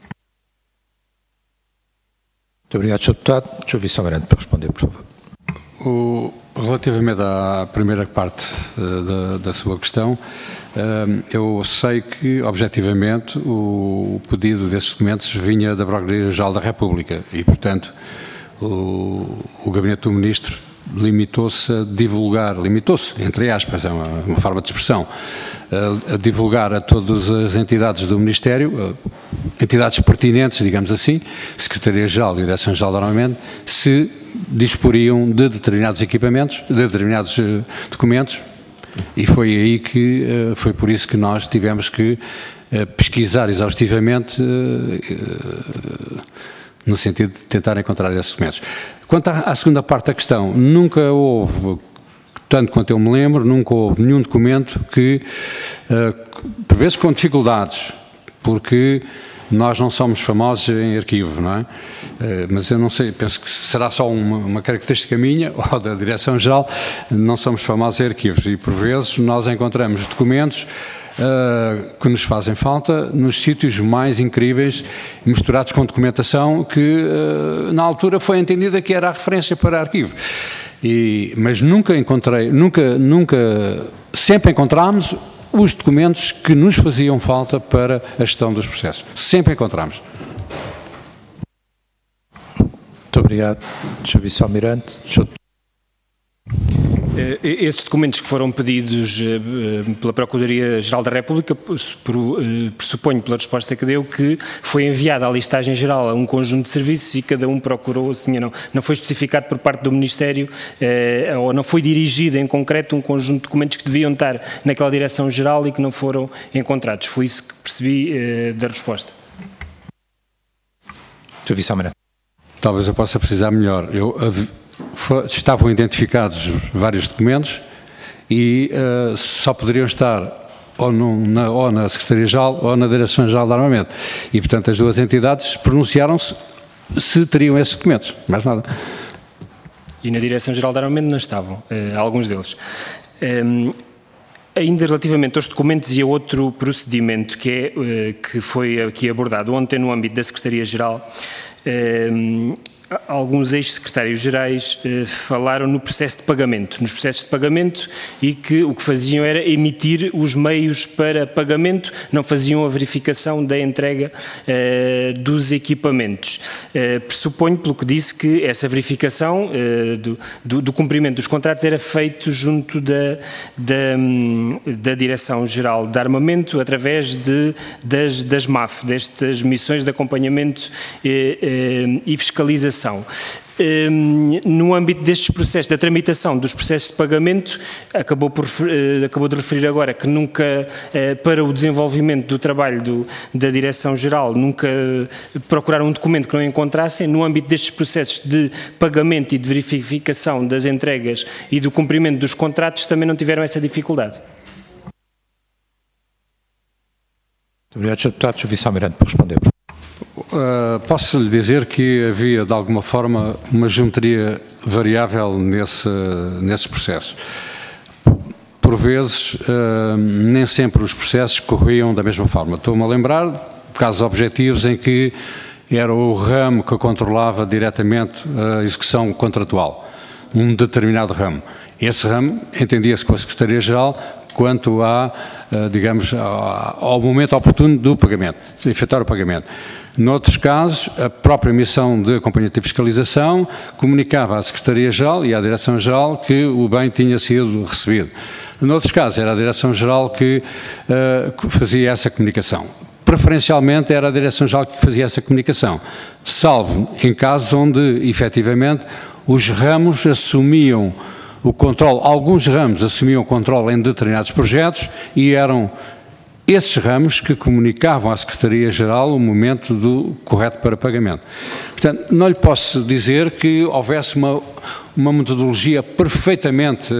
Muito obrigado, Sr. Deputado. Sr. Vice-Almirante, para responder, por favor. Relativamente à primeira parte da sua questão, eu sei que, objetivamente, o pedido desses documentos vinha da Procuradoria-Geral da República e, portanto, o Gabinete do Ministro limitou-se a divulgar, entre aspas, é uma forma de expressão, a divulgar a todas as entidades do Ministério, entidades pertinentes, digamos assim, Secretaria-Geral, Direção-Geral de Armamento, se disporiam de determinados equipamentos, de determinados documentos, e foi aí que, foi por isso que nós tivemos que pesquisar exaustivamente no sentido de tentar encontrar esses documentos. Quanto à segunda parte da questão, nunca houve, tanto quanto eu me lembro, nunca houve nenhum documento que, por vezes com dificuldades, porque nós não somos famosos em arquivo, não é? Mas eu não sei, penso que será só uma característica minha ou da Direção-Geral, não somos famosos em arquivos e por vezes nós encontramos documentos que nos fazem falta nos sítios mais incríveis, misturados com documentação que na altura foi entendida que era a referência para arquivo. Mas nunca encontrei, sempre encontramos os documentos que nos faziam falta para a gestão dos processos. Sempre encontramos. Muito obrigado, Sr. Vice-Almirante. Esses documentos que foram pedidos pela Procuradoria-Geral da República, pressuponho pela resposta que deu, que foi enviada à listagem geral a um conjunto de serviços e cada um procurou, não foi especificado por parte do Ministério, ou não foi dirigido em concreto um conjunto de documentos que deviam estar naquela direção-geral e que não foram encontrados. Foi isso que percebi da resposta. Sr. Vice-Almirante. Talvez eu possa precisar melhor. Estavam identificados vários documentos e só poderiam estar ou na Secretaria-Geral ou na Direção-Geral de Armamento. E, portanto, as duas entidades pronunciaram-se se teriam esses documentos, mais nada. E na Direção-Geral de Armamento não estavam, alguns deles. Ainda relativamente aos documentos e a outro procedimento que foi aqui abordado ontem no âmbito da Secretaria-Geral, alguns ex-secretários-gerais falaram no processo de pagamento, nos processos de pagamento, e que o que faziam era emitir os meios para pagamento, não faziam a verificação da entrega dos equipamentos. Pressuponho, pelo que disse, que essa verificação do cumprimento dos contratos era feito junto da Direção-Geral de Armamento, através das MAF, destas missões de acompanhamento e fiscalização. No âmbito destes processos, da tramitação dos processos de pagamento, acabou de referir agora que nunca, para o desenvolvimento do trabalho da Direção-Geral, nunca procuraram um documento que não encontrassem. No âmbito destes processos de pagamento e de verificação das entregas e do cumprimento dos contratos, também não tiveram essa dificuldade. Muito obrigado, Sr. Deputado. Sr. Vice-Almirante, por responder. Posso lhe dizer que havia, de alguma forma, uma geometria variável nesses processos. Por vezes, nem sempre os processos corriam da mesma forma. Estou-me a lembrar de casos objetivos em que era o ramo que controlava diretamente a execução contratual, um determinado ramo. Esse ramo entendia-se com a Secretaria-Geral quanto digamos, ao momento oportuno do pagamento, de efetuar o pagamento. Noutros casos, a própria missão de acompanhamento e fiscalização comunicava à Secretaria-Geral e à Direção-Geral que o bem tinha sido recebido. Noutros casos, era a Direção-Geral que fazia essa comunicação. Preferencialmente era a Direção-Geral que fazia essa comunicação, salvo em casos onde, efetivamente, os ramos assumiam o controle, alguns ramos assumiam o controle em determinados projetos e eram esses ramos que comunicavam à Secretaria-Geral o momento correto para pagamento. Portanto, não lhe posso dizer que houvesse uma metodologia perfeitamente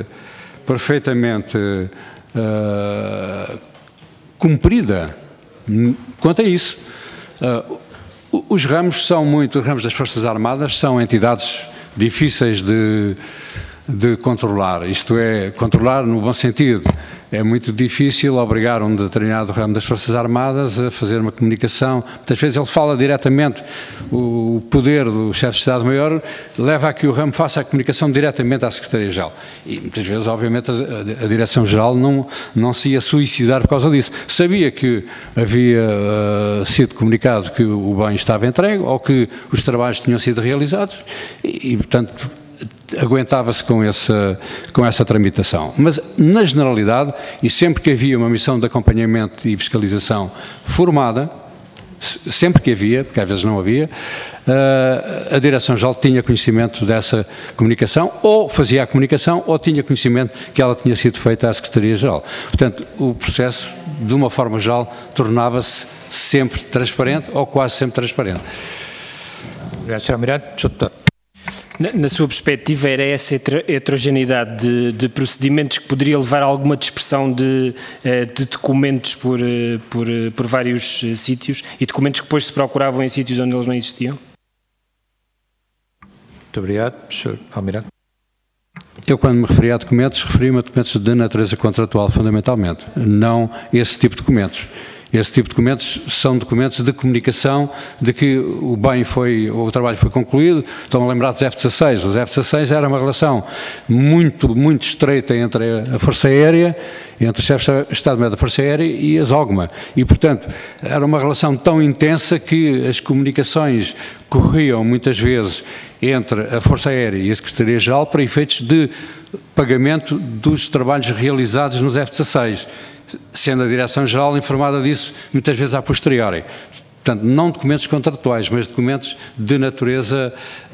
cumprida quanto a isso. Os ramos das Forças Armadas são entidades difíceis de controlar, isto é, controlar no bom sentido. É muito difícil obrigar um determinado ramo das Forças Armadas a fazer uma comunicação. Muitas vezes ele fala diretamente, o poder do chefe de Estado-Maior leva a que o ramo faça a comunicação diretamente à Secretaria-Geral. E muitas vezes, obviamente, a Direção-Geral não se ia suicidar por causa disso. Sabia que havia sido comunicado que o bem estava entregue ou que os trabalhos tinham sido realizados e portanto, aguentava-se com essa tramitação. Mas, na generalidade, e sempre que havia uma missão de acompanhamento e fiscalização formada, sempre que havia, porque às vezes não havia, a Direção-Geral tinha conhecimento dessa comunicação, ou fazia a comunicação, ou tinha conhecimento que ela tinha sido feita à Secretaria-Geral. Portanto, o processo, de uma forma geral, tornava-se sempre transparente, ou quase sempre transparente. Obrigado, Sr. Almirante. Sr. Deputado. Na sua perspectiva, era essa heterogeneidade de procedimentos que poderia levar a alguma dispersão de documentos por vários sítios e documentos que depois se procuravam em sítios onde eles não existiam? Muito obrigado, Sr. Almirante. Eu, quando me referi a documentos, referi-me a documentos de natureza contratual, fundamentalmente, não esse tipo de documentos. Esse tipo de documentos são documentos de comunicação de que o trabalho foi concluído. Estão a lembrar dos F-16. Os F-16 era uma relação muito, muito estreita entre a Força Aérea, entre o chefe de Estado-Maior da Força Aérea e as OGMA. E, portanto, era uma relação tão intensa que as comunicações corriam muitas vezes entre a Força Aérea e a Secretaria-Geral para efeitos de pagamento dos trabalhos realizados nos F-16, sendo a Direção-Geral informada disso muitas vezes a posteriori. Portanto, não documentos contratuais, mas documentos de natureza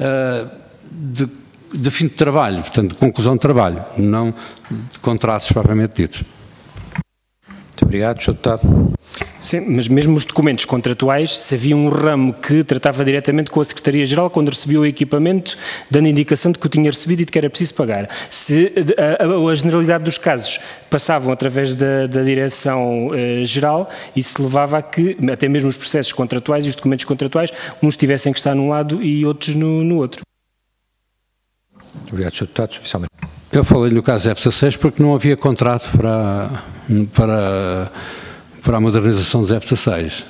de fim de trabalho, portanto, de conclusão de trabalho, não de contratos propriamente ditos. Muito obrigado, Sr. Deputado. Sim, mas mesmo os documentos contratuais, se havia um ramo que tratava diretamente com a Secretaria-Geral quando recebia o equipamento, dando indicação de que o tinha recebido e de que era preciso pagar. Se a generalidade dos casos passavam através da Direção-Geral, isso levava a que, até mesmo os processos contratuais e os documentos contratuais, uns tivessem que estar num lado e outros no outro. Muito obrigado, Sr. Deputado. Vice-Almirante. Eu falei no caso F-16 porque não havia contrato para a modernização dos F-16.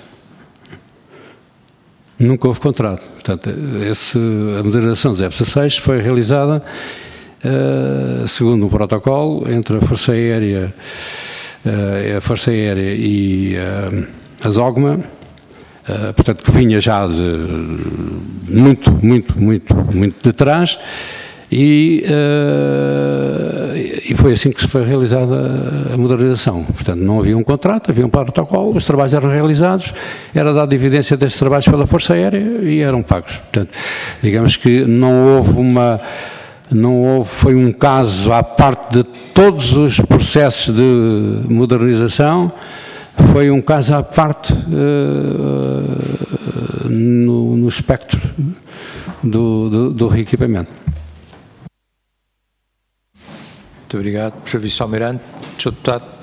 Nunca houve contrato. Portanto, a modernização dos F-16 foi realizada segundo um protocolo entre a Força Aérea e as OGMA, portanto, que vinha já de muito de trás. E foi assim que se foi realizada a modernização. Portanto, não havia um contrato, havia um protocolo, os trabalhos eram realizados, era dada evidência destes trabalhos pela Força Aérea e eram pagos. Portanto, digamos que foi um caso à parte de todos os processos de modernização, foi um caso à parte no espectro do reequipamento. Muito obrigado, Sr. Vice-Almirante. Sr. Deputado.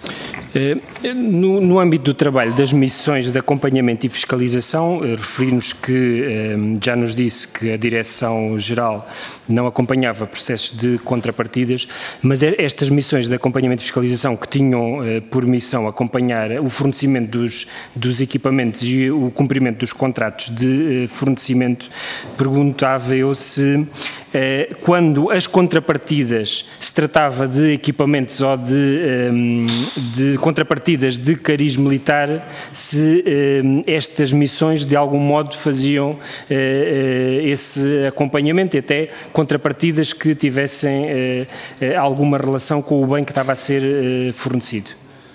No âmbito do trabalho das missões de acompanhamento e fiscalização, referimos que já nos disse que a Direção-Geral não acompanhava processos de contrapartidas, mas estas missões de acompanhamento e fiscalização que tinham por missão acompanhar o fornecimento dos equipamentos e o cumprimento dos contratos de fornecimento, perguntava eu se quando as contrapartidas se tratava de equipamentos ou de contrapartidas de cariz militar, se estas missões de algum modo faziam esse acompanhamento e até contrapartidas que tivessem alguma relação com o bem que estava a ser fornecido.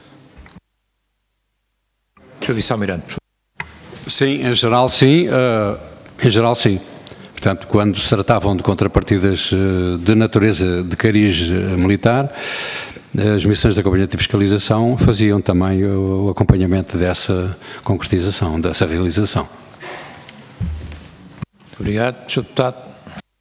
Sr. Vice-Almirante. Sim, em geral sim. Portanto, quando se tratavam de contrapartidas de natureza de cariz militar, as missões de acompanhamento e fiscalização faziam também o acompanhamento dessa concretização, dessa realização. Muito obrigado. Sr. Deputado.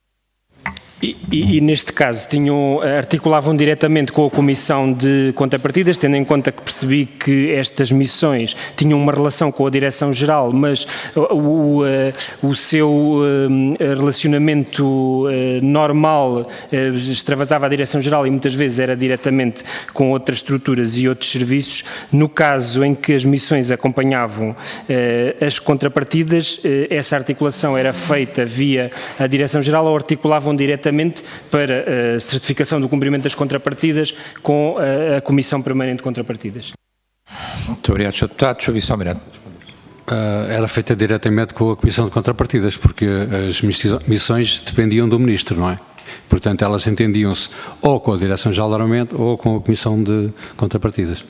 E neste caso articulavam diretamente com a Comissão de Contrapartidas, tendo em conta que percebi que estas missões tinham uma relação com a Direção-Geral, mas o seu relacionamento normal extravasava a Direção-Geral e muitas vezes era diretamente com outras estruturas e outros serviços. No caso em que as missões acompanhavam as contrapartidas, essa articulação era feita via a Direção-Geral ou articulavam diretamente para a certificação do cumprimento das contrapartidas com a Comissão Permanente de Contrapartidas. Muito obrigado, Sr. Deputado. Sr. Vice-Almirante. Era feita diretamente com a Comissão de Contrapartidas, porque as missões dependiam do Ministro, não é? Portanto, elas entendiam-se ou com a Direção-Geral de Armamento ou com a Comissão de Contrapartidas.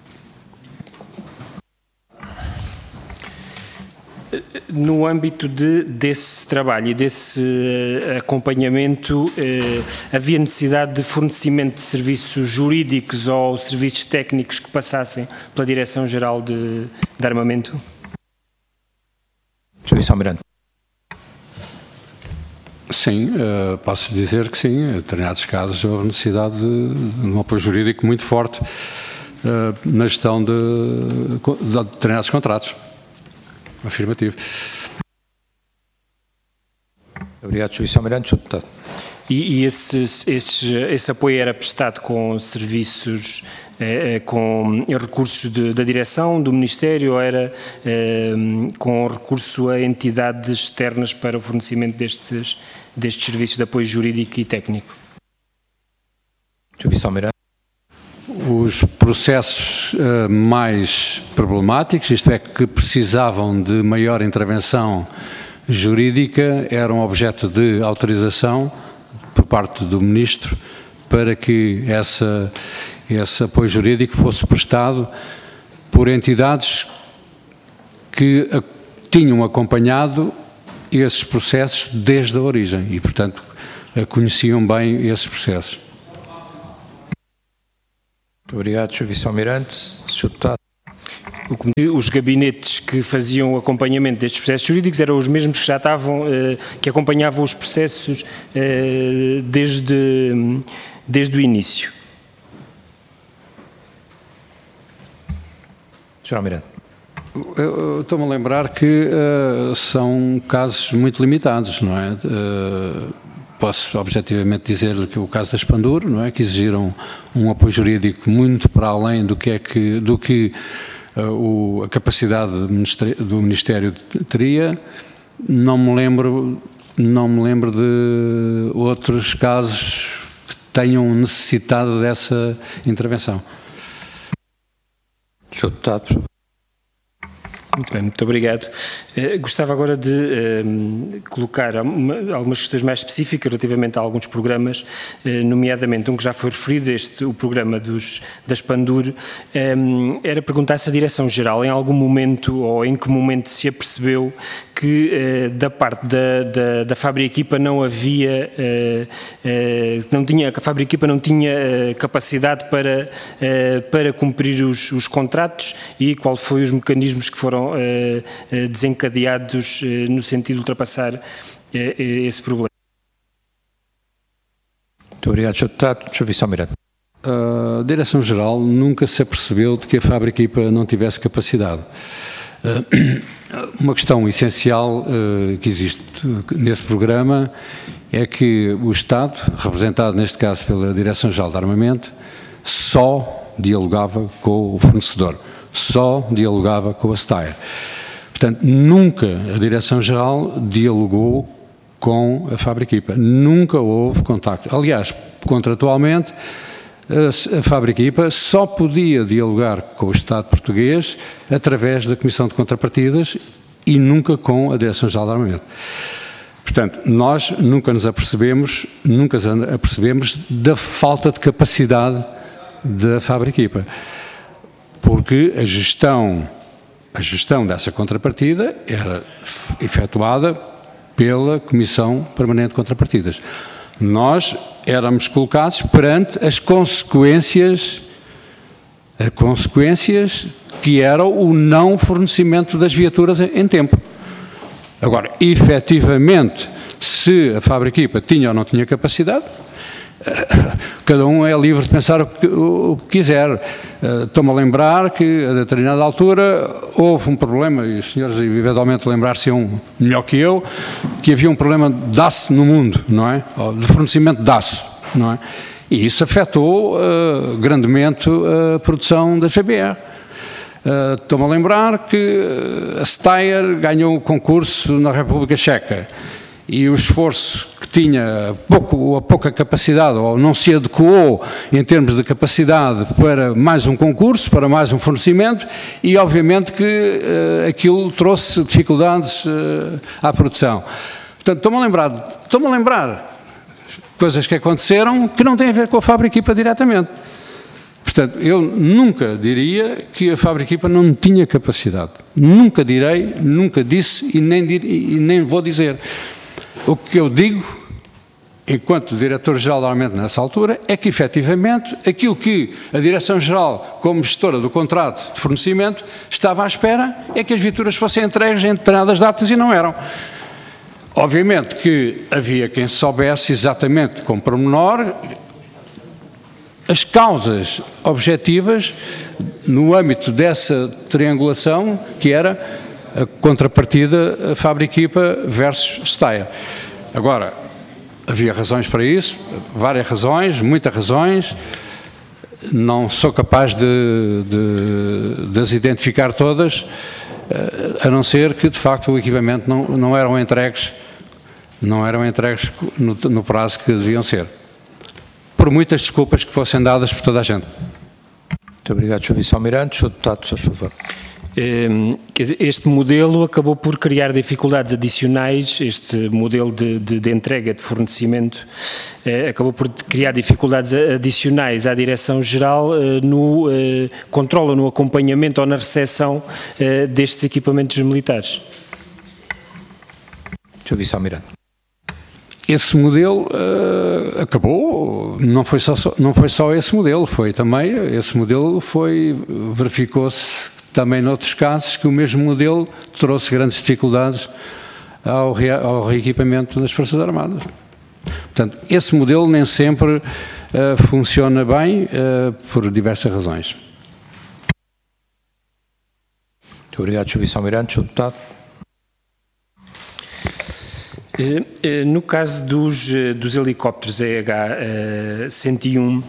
No âmbito desse trabalho e desse acompanhamento, havia necessidade de fornecimento de serviços jurídicos ou serviços técnicos que passassem pela Direção-Geral de Armamento? Sr. Vice-Almirante. Sim, posso dizer que sim. Em determinados casos houve necessidade de um apoio jurídico muito forte na gestão de determinados contratos. Afirmativo. Obrigado, Sr. Vice-Almirante. Sr. Deputado. E esse apoio era prestado com serviços com recursos da direção, do Ministério, ou era com recurso a entidades externas para o fornecimento destes serviços de apoio jurídico e técnico? Sr. Vice-Almirante. Os processos mais problemáticos, isto é, que precisavam de maior intervenção jurídica, eram objeto de autorização por parte do Ministro para que esse apoio jurídico fosse prestado por entidades que tinham acompanhado esses processos desde a origem e, portanto, conheciam bem esses processos. Muito obrigado, Sr. Vice-Almirante. Sr. Deputado. Os gabinetes que faziam o acompanhamento destes processos jurídicos eram os mesmos que já estavam, que acompanhavam os processos desde o início. Sr. Almirante. Eu estou-me a lembrar que são casos muito limitados, não é? Posso objetivamente dizer que o caso da Espandur, não é, que exigiram um apoio jurídico muito para além do que a capacidade do Ministério teria. Não me lembro de outros casos que tenham necessitado dessa intervenção. Sr. Deputado. Muito bem, muito obrigado. Gostava agora de colocar algumas questões mais específicas relativamente a alguns programas, nomeadamente um que já foi referido, o programa da Espandur. Era perguntar se a Direção-Geral em algum momento ou em que momento se apercebeu que da parte da Fabri-Equipa não havia, a Fabri-Equipa não tinha capacidade para cumprir os contratos e quais foram os mecanismos que foram desencadeados no sentido de ultrapassar esse problema. Muito obrigado, Sr. Deputado. Sr. Vice-Almirante. A Direção-Geral nunca se apercebeu de que a Fabri-Equipa não tivesse capacidade. Uma questão essencial que existe nesse programa é que o Estado, representado neste caso pela Direção-Geral de Armamento, só dialogava com o fornecedor, só dialogava com a STAIR. Portanto, nunca a Direção-Geral dialogou com a Fabri-Equipa, nunca houve contacto. Aliás, contratualmente, a Fabri-Equipa só podia dialogar com o Estado português através da Comissão de Contrapartidas e nunca com a Direção-Geral de Armamento. Portanto, nós nunca apercebemos da falta de capacidade da Fabri-Equipa, porque a gestão dessa contrapartida era efetuada pela Comissão Permanente de Contrapartidas. Nós éramos colocados perante as consequências que era o não fornecimento das viaturas em tempo. Agora, efetivamente, se a Fabri-Equipa tinha ou não tinha capacidade, cada um é livre de pensar o que quiser. Estou-me a lembrar que, a determinada altura, houve um problema, e os senhores eventualmente lembrar-se-ão melhor que eu, que havia um problema de aço no mundo, não é? De fornecimento de aço, não é? E isso afetou grandemente a produção da GBR. Estou-me a lembrar que a Steyr ganhou o concurso na República Checa e o esforço que tinha a pouca capacidade, ou não se adequou em termos de capacidade para mais um concurso, para mais um fornecimento, e obviamente que aquilo trouxe dificuldades à produção. Portanto, estou-me a lembrar coisas que aconteceram que não têm a ver com a Fabri-Equipa diretamente. Portanto, eu nunca diria que a Fabri-Equipa não tinha capacidade. Nunca direi, nunca disse e nem vou dizer. O que eu digo, enquanto Diretor-Geral de Armamento nessa altura, é que, efetivamente, aquilo que a Direção-Geral, como gestora do contrato de fornecimento, estava à espera é que as viaturas fossem entregues em determinadas datas e não eram. Obviamente que havia quem soubesse exatamente com pormenor as causas objetivas no âmbito dessa triangulação que era a contrapartida Fabri-Equipa versus Steyr. Agora, havia razões para isso, várias razões, muitas razões. não sou capaz de as identificar todas, a não ser que, de facto, o equipamento não eram entregues no prazo que deviam ser. Por muitas desculpas que fossem dadas por toda a gente. Muito obrigado, Sr. Vice-Almirante. Sr. Deputado, por favor. Este modelo acabou por criar dificuldades adicionais, este modelo de entrega, de fornecimento, acabou por criar dificuldades adicionais à Direção-Geral no controle, no acompanhamento ou na recepção destes equipamentos militares. Sr. Vice-Almirante. Esse modelo acabou, não foi só esse modelo, foi também, esse modelo verificou-se também noutros casos que o mesmo modelo trouxe grandes dificuldades ao reequipamento das Forças Armadas. Portanto, esse modelo nem sempre funciona bem por diversas razões. Muito obrigado, Sr. Vice-Almirante. Sr. Deputado. No caso dos helicópteros EH-101,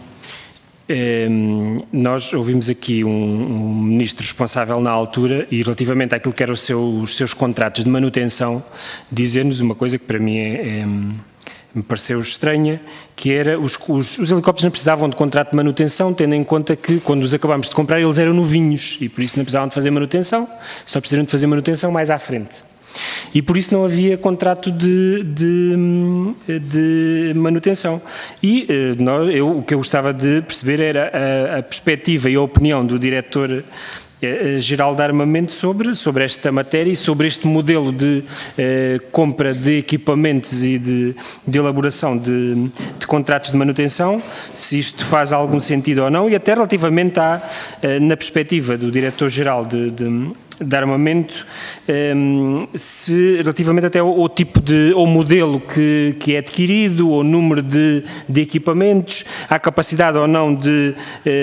nós ouvimos aqui um ministro responsável na altura e relativamente àquilo que eram os seus contratos de manutenção, dizer-nos uma coisa que para mim me pareceu estranha, que era os helicópteros não precisavam de contrato de manutenção, tendo em conta que quando os acabámos de comprar eles eram novinhos e por isso não precisavam de fazer manutenção, só precisam de fazer manutenção mais à frente. E por isso não havia contrato de manutenção. E o que eu gostava de perceber era a perspectiva e a opinião do Diretor-Geral de Armamento sobre esta matéria e sobre este modelo de compra de equipamentos e de elaboração de contratos de manutenção, se isto faz algum sentido ou não, e até relativamente na perspectiva do Diretor-Geral de Armamento, relativamente até ao tipo ao modelo que é adquirido, ao número de equipamentos, à capacidade ou não de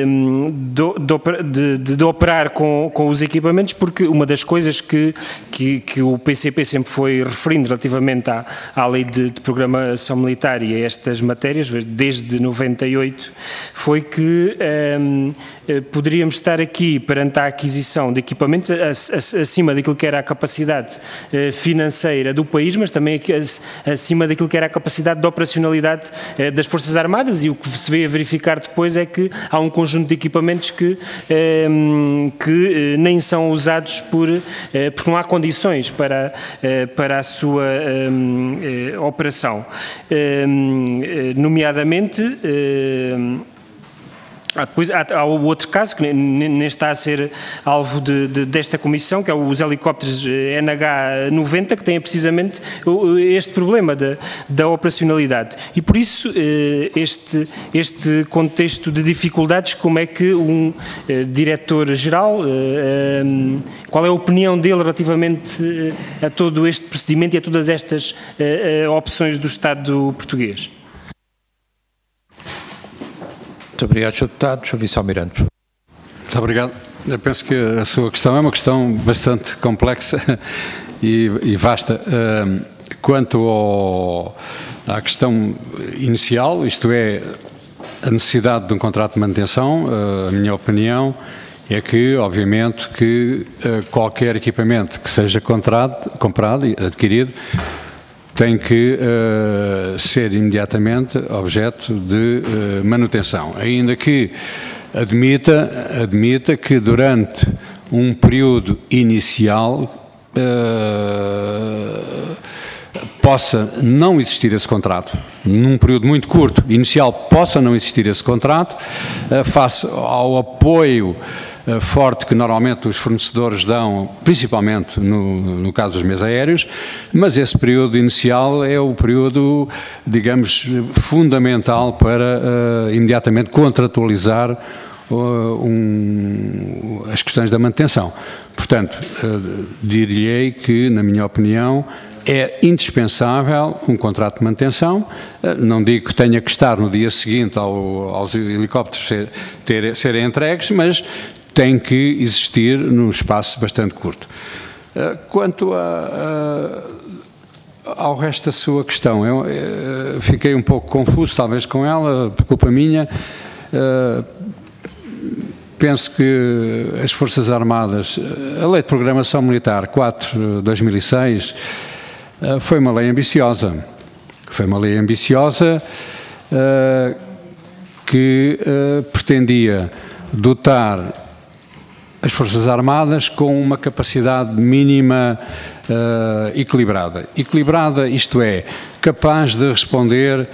operar com os equipamentos, porque uma das coisas que o PCP sempre foi referindo relativamente à lei de programação militar e a estas matérias, desde 98, foi que poderíamos estar aqui perante a aquisição de equipamentos acima daquilo que era a capacidade financeira do país, mas também acima daquilo que era a capacidade de operacionalidade das Forças Armadas, e o que se veio a verificar depois é que há um conjunto de equipamentos que nem são usados porque não há condições para a sua operação. Nomeadamente, depois há o outro caso, que nem está a ser alvo desta comissão, que é os helicópteros NH-90, que têm precisamente este problema da operacionalidade. E por isso, este contexto de dificuldades, como é que um Diretor-Geral, qual é a opinião dele relativamente a todo este procedimento e a todas estas opções do Estado português? Muito obrigado, Sr. Deputado. Sr. Vice-Almirante. Muito obrigado. Eu penso que a sua questão é uma questão bastante complexa e vasta. Quanto à questão inicial, isto é, a necessidade de um contrato de manutenção, a minha opinião é que, obviamente, que qualquer equipamento que seja comprado e adquirido tem que ser imediatamente objeto de manutenção, ainda que admita que durante um período inicial possa não existir esse contrato, num período muito curto, inicial, possa não existir esse contrato, face ao apoio forte que normalmente os fornecedores dão, principalmente no caso dos meios aéreos, mas esse período inicial é o período, digamos, fundamental para imediatamente contratualizar as questões da manutenção. Portanto, diria que, na minha opinião, é indispensável um contrato de manutenção. Não digo que tenha que estar no dia seguinte aos helicópteros serem entregues, mas tem que existir num espaço bastante curto. Quanto ao resto da sua questão, eu fiquei um pouco confuso, talvez com ela, por culpa minha. penso que as Forças Armadas, a Lei de Programação Militar 4/2006, foi uma lei ambiciosa. Foi uma lei ambiciosa que pretendia dotar as Forças Armadas com uma capacidade mínima equilibrada. Equilibrada, isto é, capaz de responder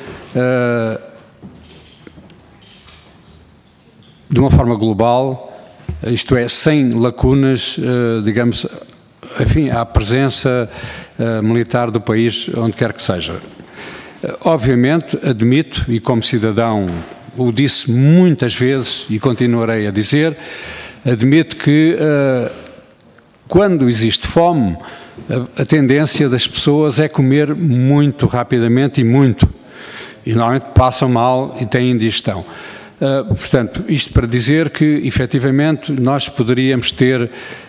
de uma forma global, isto é, sem lacunas, digamos, enfim, à presença militar do país, onde quer que seja. Obviamente, admito, e como cidadão o disse muitas vezes e continuarei a dizer, admito que quando existe fome, a tendência das pessoas é comer muito rapidamente e muito. E normalmente passam mal e têm indigestão. Portanto, isto para dizer que, efetivamente, nós poderíamos ter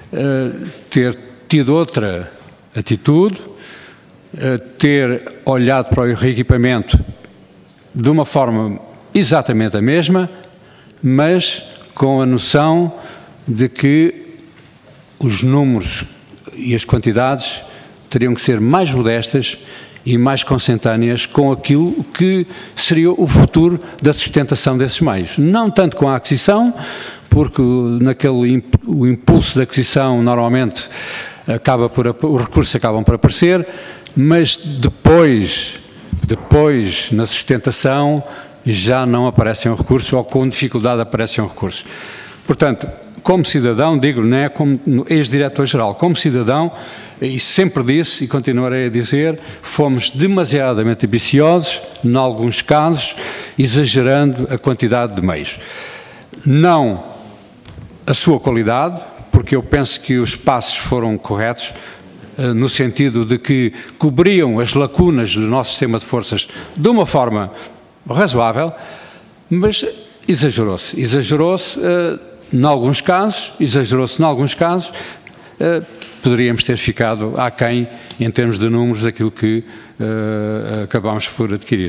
tido outra atitude, ter olhado para o reequipamento de uma forma exatamente a mesma, mas com a noção de que os números e as quantidades teriam que ser mais modestas e mais consentâneas com aquilo que seria o futuro da sustentação desses meios. Não tanto com a aquisição, porque o impulso da aquisição normalmente os recursos acabam por aparecer, mas depois na sustentação já não aparecem os recursos ou com dificuldade aparecem os recursos. Portanto, como cidadão, digo, não é como ex-diretor-geral, como cidadão, e sempre disse e continuarei a dizer, fomos demasiadamente ambiciosos, em alguns casos, exagerando a quantidade de meios. Não a sua qualidade, porque eu penso que os passos foram corretos, no sentido de que cobriam as lacunas do nosso sistema de forças de uma forma razoável, mas exagerou-se. Exagerou-se em alguns casos, poderíamos ter ficado aquém em termos de números daquilo que acabámos por adquirir.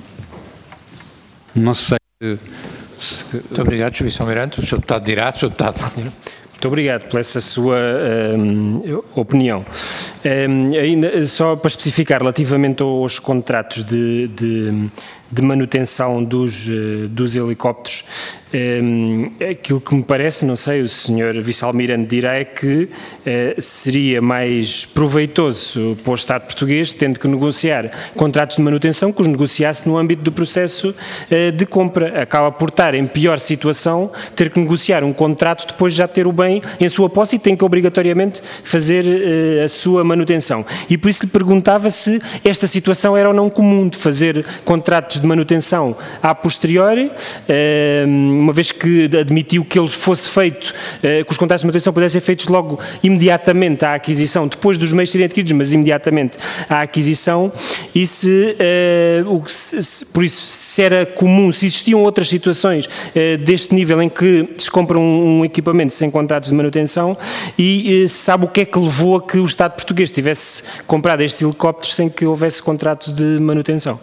Não sei se... Muito obrigado, Sr. Vice-Almirante. O Sr. Deputado dirá, Sr. Deputado... Muito obrigado por essa sua opinião. Ainda só para especificar, relativamente aos contratos de manutenção dos helicópteros, aquilo que me parece, não sei, o Sr. Vice-Almirante dirá, é que seria mais proveitoso para o Estado português, tendo que negociar contratos de manutenção, que os negociasse no âmbito do processo de compra. Acaba por estar em pior situação ter que negociar um contrato depois de já ter o bem em sua posse e tem que obrigatoriamente fazer a sua manutenção. E por isso lhe perguntava se esta situação era ou não comum de fazer contratos de manutenção a posteriori, uma vez que admitiu que ele fosse feito, que os contratos de manutenção pudessem ser feitos logo imediatamente à aquisição, depois dos meios serem adquiridos, mas imediatamente à aquisição, e por isso, se era comum, se existiam outras situações deste nível em que se compra um equipamento sem contratos de manutenção, e sabe o que é que levou a que o Estado português tivesse comprado estes helicópteros sem que houvesse contrato de manutenção.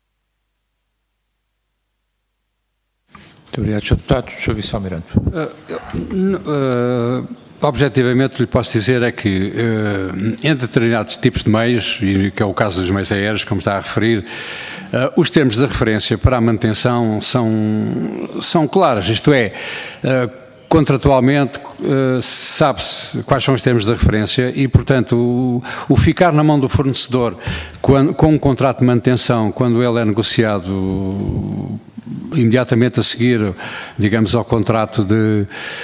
Muito obrigado, Sr. Deputado. Sr. Vice-Almirante. Objetivamente, lhe posso dizer é que entre determinados tipos de meios, e que é o caso dos meios aéreos, como está a referir, os termos de referência para a manutenção são claros, isto é, contratualmente sabe-se quais são os termos de referência e, portanto, o ficar na mão do fornecedor com um contrato de manutenção, quando ele é negociado imediatamente a seguir, digamos, ao contrato de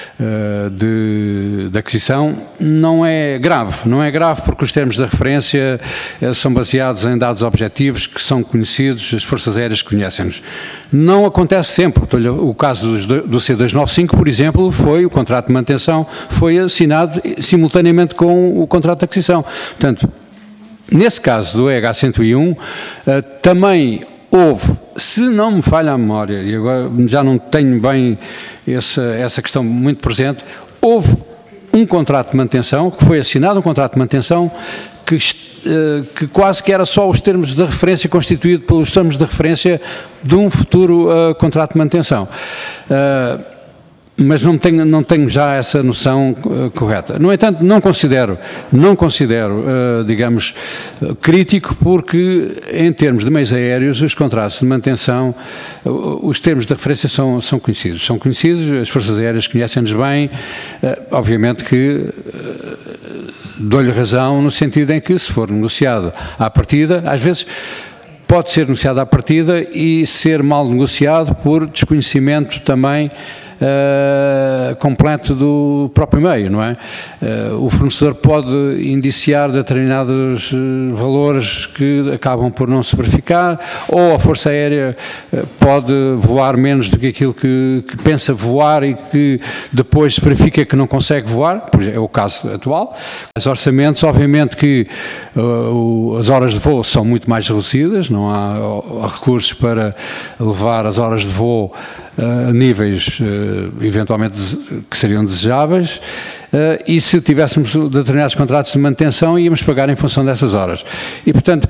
aquisição, não é grave porque os termos de referência são baseados em dados objetivos que são conhecidos, as Forças Aéreas conhecem-nos. Não acontece sempre. O caso do C295, por exemplo, o contrato de manutenção foi assinado simultaneamente com o contrato de aquisição. Portanto, nesse caso do EH-101, também houve, se não me falha a memória, e agora já não tenho bem essa questão muito presente, houve um contrato de manutenção, que foi assinado um contrato de manutenção que quase que era só os termos de referência, constituído pelos termos de referência de um futuro contrato de manutenção. mas não tenho já essa noção correta. No entanto, não considero, digamos, crítico, porque em termos de meios aéreos, os contratos de manutenção, os termos de referência são conhecidos. São conhecidos, as Forças Aéreas conhecem-nos bem, obviamente que dou-lhe razão no sentido em que, se for negociado à partida, às vezes pode ser negociado à partida e ser mal negociado por desconhecimento também completo do próprio meio, não é? O fornecedor pode indiciar determinados valores que acabam por não se verificar, ou a Força Aérea pode voar menos do que aquilo que pensa voar e que depois se verifica que não consegue voar, é o caso atual. Os orçamentos, obviamente que as horas de voo são muito mais reduzidas, não há recursos para levar as horas de voo a níveis eventualmente que seriam desejáveis, e se tivéssemos determinados contratos de manutenção íamos pagar em função dessas horas. E, portanto,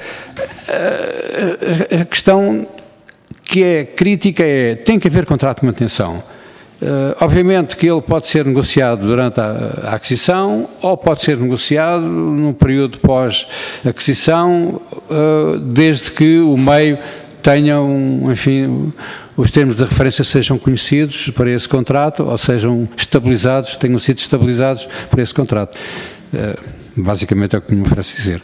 a questão que é crítica tem que haver contrato de manutenção. Obviamente que ele pode ser negociado durante a aquisição ou pode ser negociado no período pós-aquisição, desde que o meio tenha, enfim, os termos de referência sejam conhecidos para esse contrato ou sejam estabilizados, tenham sido estabilizados para esse contrato. Basicamente é o que me oferece dizer.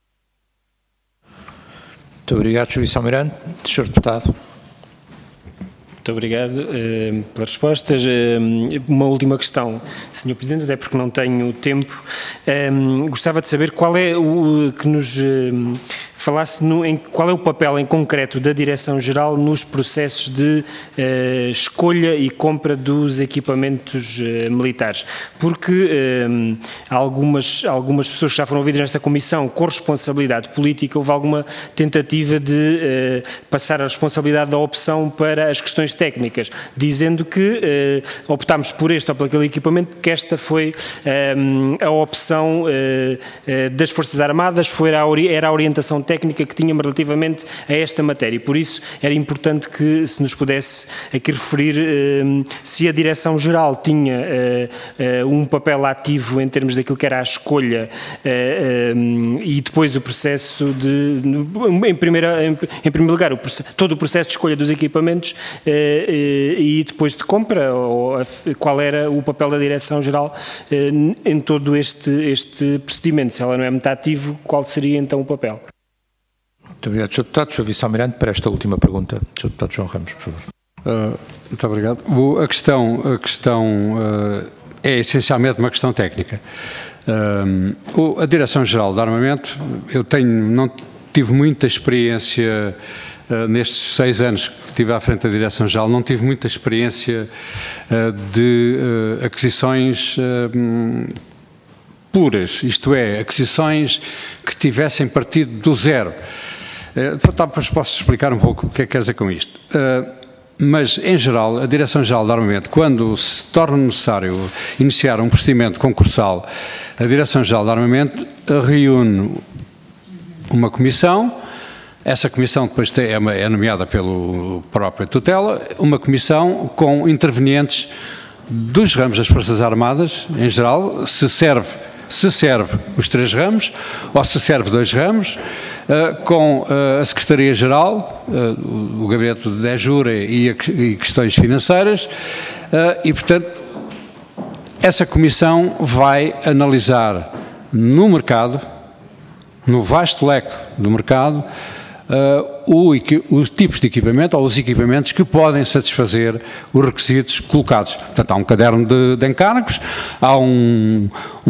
Muito obrigado, Sr. Vice-Almirante. Sr. Deputado. Muito obrigado pelas respostas. Uma última questão, Sr. Presidente, até porque não tenho tempo. Gostava de saber qual é que nos falasse em qual é o papel em concreto da Direção-Geral nos processos de escolha e compra dos equipamentos militares, porque algumas pessoas que já foram ouvidas nesta comissão com responsabilidade política, houve alguma tentativa de passar a responsabilidade da opção para as questões técnicas, dizendo que optámos por este ou por aquele equipamento, que esta foi a opção das Forças Armadas, era a orientação técnica que tínhamos relativamente a esta matéria. Por isso, era importante que se nos pudesse aqui referir se a Direção-Geral tinha um papel ativo em termos daquilo que era a escolha e depois o processo em primeiro lugar, todo o processo de escolha dos equipamentos e depois de compra, ou qual era o papel da Direção-Geral em todo este procedimento. Se ela não é muito ativo, qual seria então o papel? Muito obrigado, Sr. Deputado. Sr. Vice-Almirante, para esta última pergunta, Sr. Deputado João Ramos, por favor. Muito obrigado. A questão é essencialmente uma questão técnica. A Direção-Geral de Armamento, não tive muita experiência nestes 6 anos que estive à frente da Direção-Geral, não tive muita experiência de aquisições puras, isto é, aquisições que tivessem partido do zero. Talvez posso explicar um pouco o que é que quer dizer com isto. Mas, em geral, a Direção-Geral de Armamento, quando se torna necessário iniciar um procedimento concursal, a Direção-Geral de Armamento reúne uma comissão. Essa comissão depois é nomeada pelo próprio tutela, uma comissão com intervenientes dos ramos das Forças Armadas, em geral, se serve os 3 ramos, ou se serve 2 ramos, com a Secretaria-Geral, o Gabinete de Jura e questões financeiras, e, portanto, essa comissão vai analisar no mercado, no vasto leque do mercado, os tipos de equipamento ou os equipamentos que podem satisfazer os requisitos colocados. Portanto, há um caderno de encargos, há um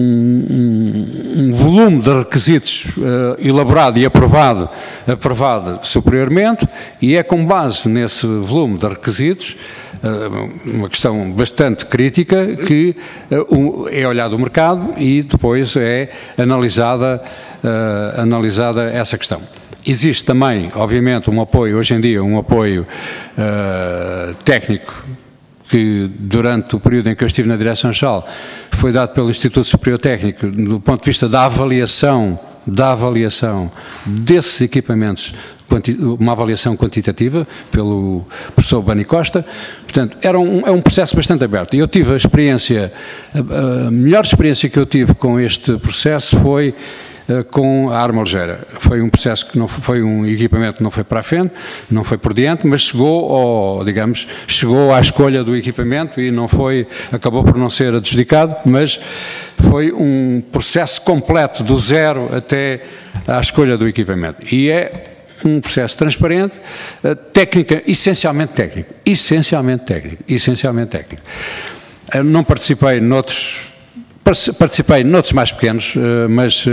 volume de requisitos elaborado e aprovado superiormente, e é com base nesse volume de requisitos, uma questão bastante crítica, que é olhado o mercado e depois é analisada essa questão. Existe também, obviamente, um apoio, hoje em dia, um apoio técnico, que durante o período em que eu estive na Direção-Geral foi dado pelo Instituto Superior Técnico, do ponto de vista da avaliação desses equipamentos uma avaliação quantitativa pelo professor Bani Costa. Portanto, é um processo bastante aberto. E eu tive a experiência, a melhor experiência que eu tive com este processo foi com a arma ligeira. Foi um processo que não foi um equipamento que não foi para a frente, não foi por diante, mas chegou à escolha do equipamento e acabou por não ser adjudicado, mas foi um processo completo do zero até à escolha do equipamento. E é um processo transparente, essencialmente técnico. Não participei noutros mais pequenos, mas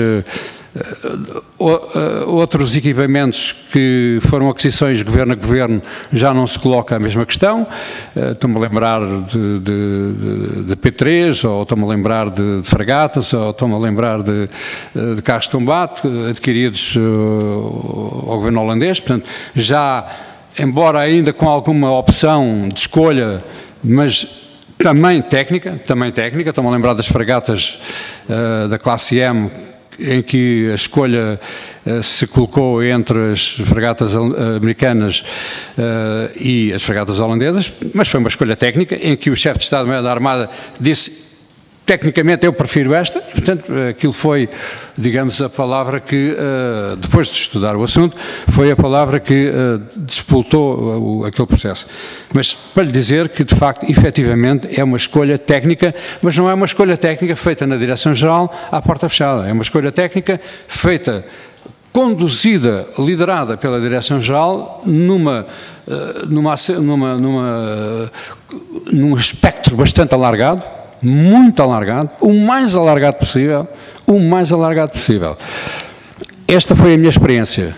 outros equipamentos que foram aquisições governo a governo já não se coloca a mesma questão. Estou-me a lembrar de P3, ou estou-me a lembrar de fragatas, ou estou-me a lembrar de carros de combate adquiridos ao governo holandês. Portanto, já, embora ainda com alguma opção de escolha, mas também técnica, estou-me a lembrar das fragatas da classe M, em que a escolha se colocou entre as fragatas americanas e as fragatas holandesas, mas foi uma escolha técnica, em que o chefe de Estado-Maior da Armada disse: tecnicamente eu prefiro esta. Portanto, aquilo foi, digamos, a palavra que, depois de estudar o assunto, foi a palavra que despoltou aquele processo. Mas para lhe dizer que, de facto, efetivamente, é uma escolha técnica, mas não é uma escolha técnica feita na Direção-Geral à porta fechada. É uma escolha técnica feita, conduzida, liderada pela Direção-Geral num espectro bastante alargado, muito alargado, o mais alargado possível. Esta foi a minha experiência.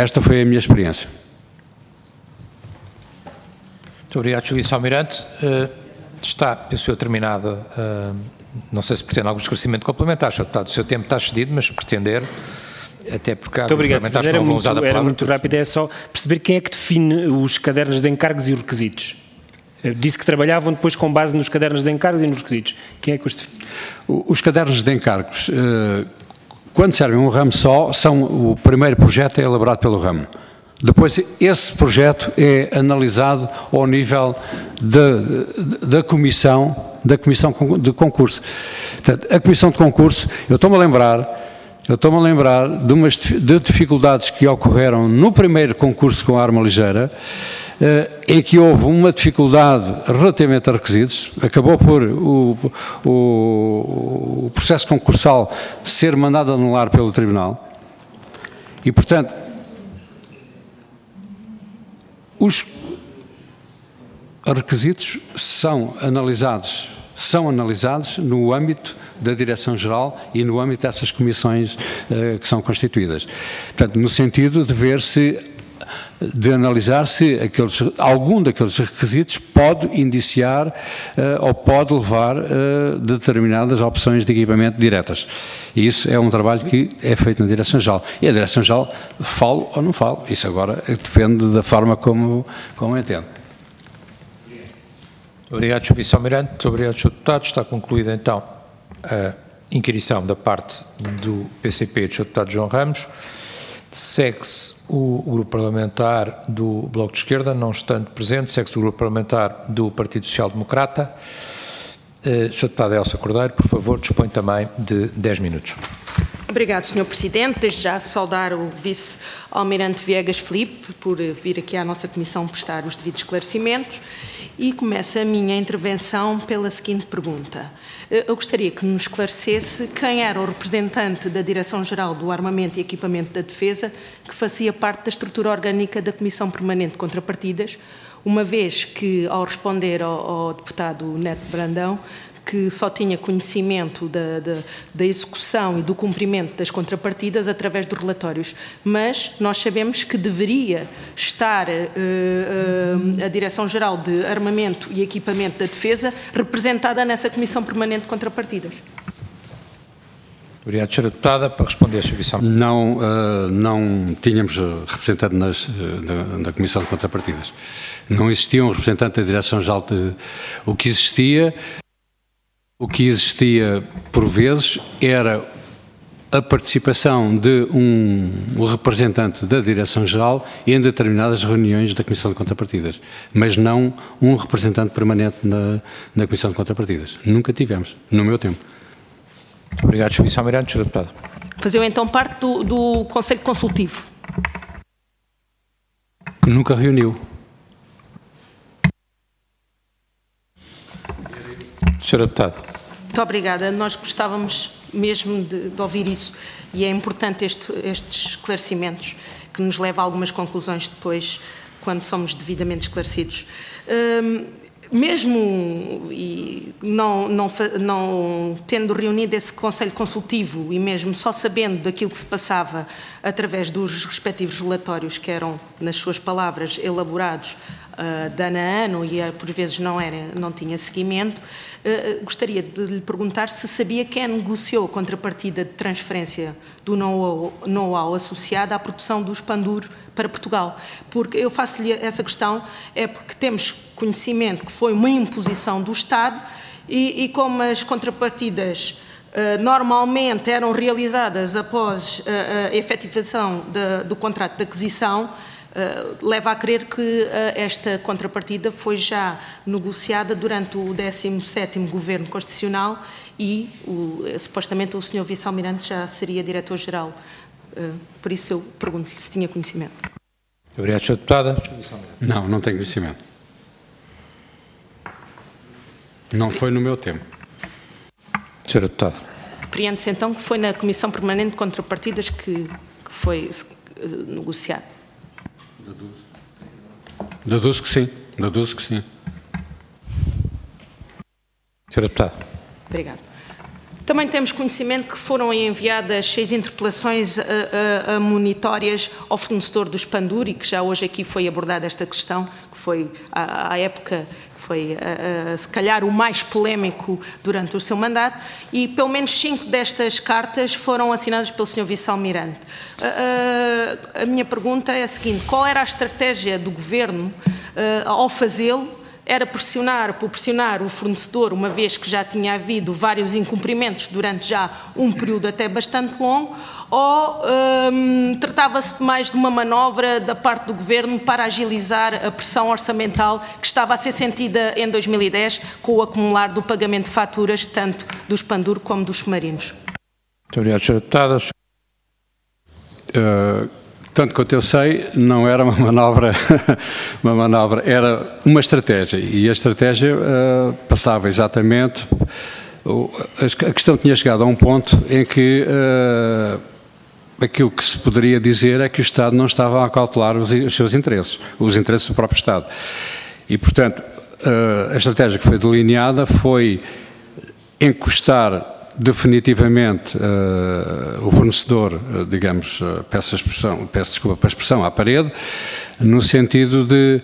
Muito obrigado, Sr. Vice-Almirante. Está, penso eu, terminado. Não sei se pretende algum esclarecimento complementar, Sr. Deputado. O seu tempo está cedido, mas se pretender, até porque há parlamentares que não vão usar a palavra. Era muito rápido, é só perceber quem é que define os cadernos de encargos e os requisitos. Disse que trabalhavam depois com base nos cadernos de encargos e nos requisitos. Quem é que os define? Os cadernos de encargos, quando servem um ramo só, o primeiro projeto é elaborado pelo ramo. Depois, esse projeto é analisado ao nível da comissão de concurso. Portanto, a comissão de concurso, eu estou-me a lembrar de dificuldades que ocorreram no primeiro concurso com a arma ligeira, em que houve uma dificuldade relativamente a requisitos, acabou por o processo concursal ser mandado anular pelo Tribunal e, portanto, os requisitos são analisados no âmbito da Direção-Geral e no âmbito dessas comissões que são constituídas. Portanto, no sentido de analisar se algum daqueles requisitos pode indiciar ou pode levar determinadas opções de equipamento diretas. E isso é um trabalho que é feito na Direção-Geral. E a Direção-Geral fala ou não fala. Isso agora depende da forma como entende. Obrigado, Sr. Vice-Almirante. Muito obrigado, Sr. Deputado. Está concluída, então, a inquirição da parte do PCP do Sr. Deputado João Ramos. Segue-se o grupo parlamentar do Bloco de Esquerda, não estando presente, segue-se o grupo parlamentar do Partido Social Democrata. Sr. Deputada Elsa Cordeiro, por favor, dispõe também de 10 minutos. Obrigado, Sr. Presidente. Desde já saudar o Vice-Almirante Viegas Filipe por vir aqui à nossa Comissão prestar os devidos esclarecimentos e começo a minha intervenção pela seguinte pergunta. Eu gostaria que nos esclarecesse quem era o representante da Direção-Geral do Armamento e Equipamento da Defesa que fazia parte da estrutura orgânica da Comissão Permanente de Contrapartidas, uma vez que, ao responder ao deputado Neto Brandão, que só tinha conhecimento da execução e do cumprimento das contrapartidas através dos relatórios, mas nós sabemos que deveria estar a Direção-Geral de Armamento e Equipamento da Defesa representada nessa Comissão Permanente de Contrapartidas. Obrigado, Sra. Deputada. Para responder, Sr. Vice-Almirante. Não tínhamos representante na Comissão de Contrapartidas. Não existia um representante da Direção-Geral O que existia, por vezes, era a participação de um representante da Direção-Geral em determinadas reuniões da Comissão de Contrapartidas, mas não um representante permanente na Comissão de Contrapartidas. Nunca tivemos, no meu tempo. Obrigado, Sr. Vice-Almirante. Sr. Deputado. Faziam então parte do Conselho Consultivo. Que nunca reuniu. Sr. Deputado. Muito obrigada. Nós gostávamos mesmo de ouvir isso e é importante estes esclarecimentos que nos leva a algumas conclusões depois, quando somos devidamente esclarecidos. Mesmo não tendo reunido esse Conselho Consultivo e mesmo só sabendo daquilo que se passava através dos respectivos relatórios que eram, nas suas palavras, elaborados de ano a ano e por vezes não tinha seguimento, gostaria de lhe perguntar se sabia quem negociou a contrapartida de transferência do know-how associado à produção do Espandur para Portugal. Porque eu faço-lhe essa questão, é porque temos conhecimento que foi uma imposição do Estado e como as contrapartidas normalmente eram realizadas após a efetivação do contrato de aquisição, leva a crer que esta contrapartida foi já negociada durante o 17º Governo Constitucional e, supostamente, o Sr. Vice-Almirante já seria Diretor-Geral. Por isso eu pergunto-lhe se tinha conhecimento. Obrigado, Sr. Deputada. Não tenho conhecimento. Não foi no meu tempo. Sr. Deputado. Compreende-se então que foi na Comissão Permanente de Contrapartidas que foi negociado? Deduzo que sim. Deduzo que sim. Sr. Deputado. Obrigado. Também temos conhecimento que foram enviadas 6 interpelações monitórias ao fornecedor do Espandur e que já hoje aqui foi abordada esta questão, que foi, à época, foi se calhar o mais polémico durante o seu mandato, e pelo menos 5 destas cartas foram assinadas pelo Sr. Vice-Almirante. A minha pergunta é a seguinte: qual era a estratégia do Governo ao fazê-lo? Era pressionar o fornecedor, uma vez que já tinha havido vários incumprimentos durante já um período até bastante longo, ou tratava-se mais de uma manobra da parte do Governo para agilizar a pressão orçamental que estava a ser sentida em 2010 com o acumular do pagamento de faturas tanto do Espandur como dos submarinos? Muito obrigado, Sr. Deputado. Tanto quanto eu sei, não era uma manobra, era uma estratégia, e a estratégia passava exatamente, a questão tinha chegado a um ponto em que aquilo que se poderia dizer é que o Estado não estava a cautelar os seus interesses, os interesses do próprio Estado. E, portanto, a estratégia que foi delineada foi encostar definitivamente o fornecedor, digamos, peço desculpa para a expressão, à parede, no sentido de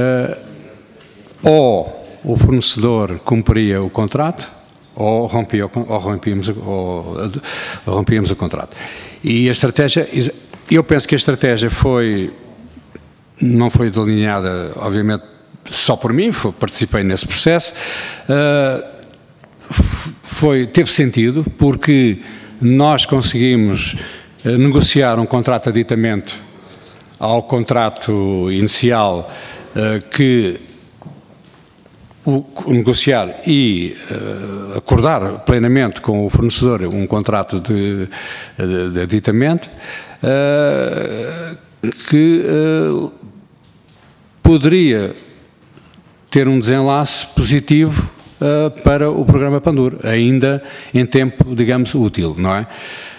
ou o fornecedor cumpria o contrato ou rompíamos o contrato. E a estratégia, eu penso que a estratégia não foi delineada, obviamente, só por mim, participei nesse processo, teve sentido porque nós conseguimos negociar um contrato de aditamento ao contrato inicial negociar e acordar plenamente com o fornecedor um contrato de aditamento que poderia ter um desenlace positivo para o programa Espandur, ainda em tempo, digamos, útil, não é?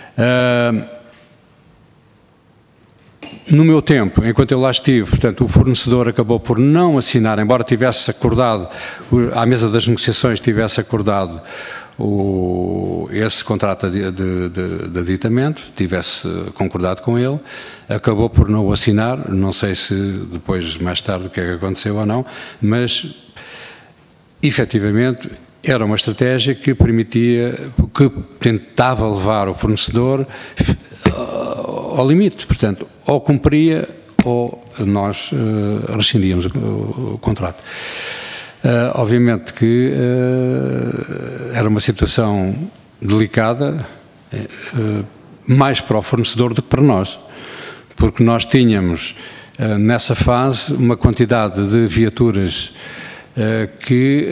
No meu tempo, enquanto eu lá estive, portanto, o fornecedor acabou por não assinar, embora tivesse acordado, à mesa das negociações tivesse acordado esse contrato de aditamento, tivesse concordado com ele, acabou por não o assinar, não sei se depois, mais tarde, o que é que aconteceu ou não, mas efetivamente, era uma estratégia que tentava levar o fornecedor ao limite. Portanto, ou cumpria ou nós rescindíamos o contrato. Obviamente que era uma situação delicada, mais para o fornecedor do que para nós, porque nós tínhamos, nessa fase, uma quantidade de viaturas que,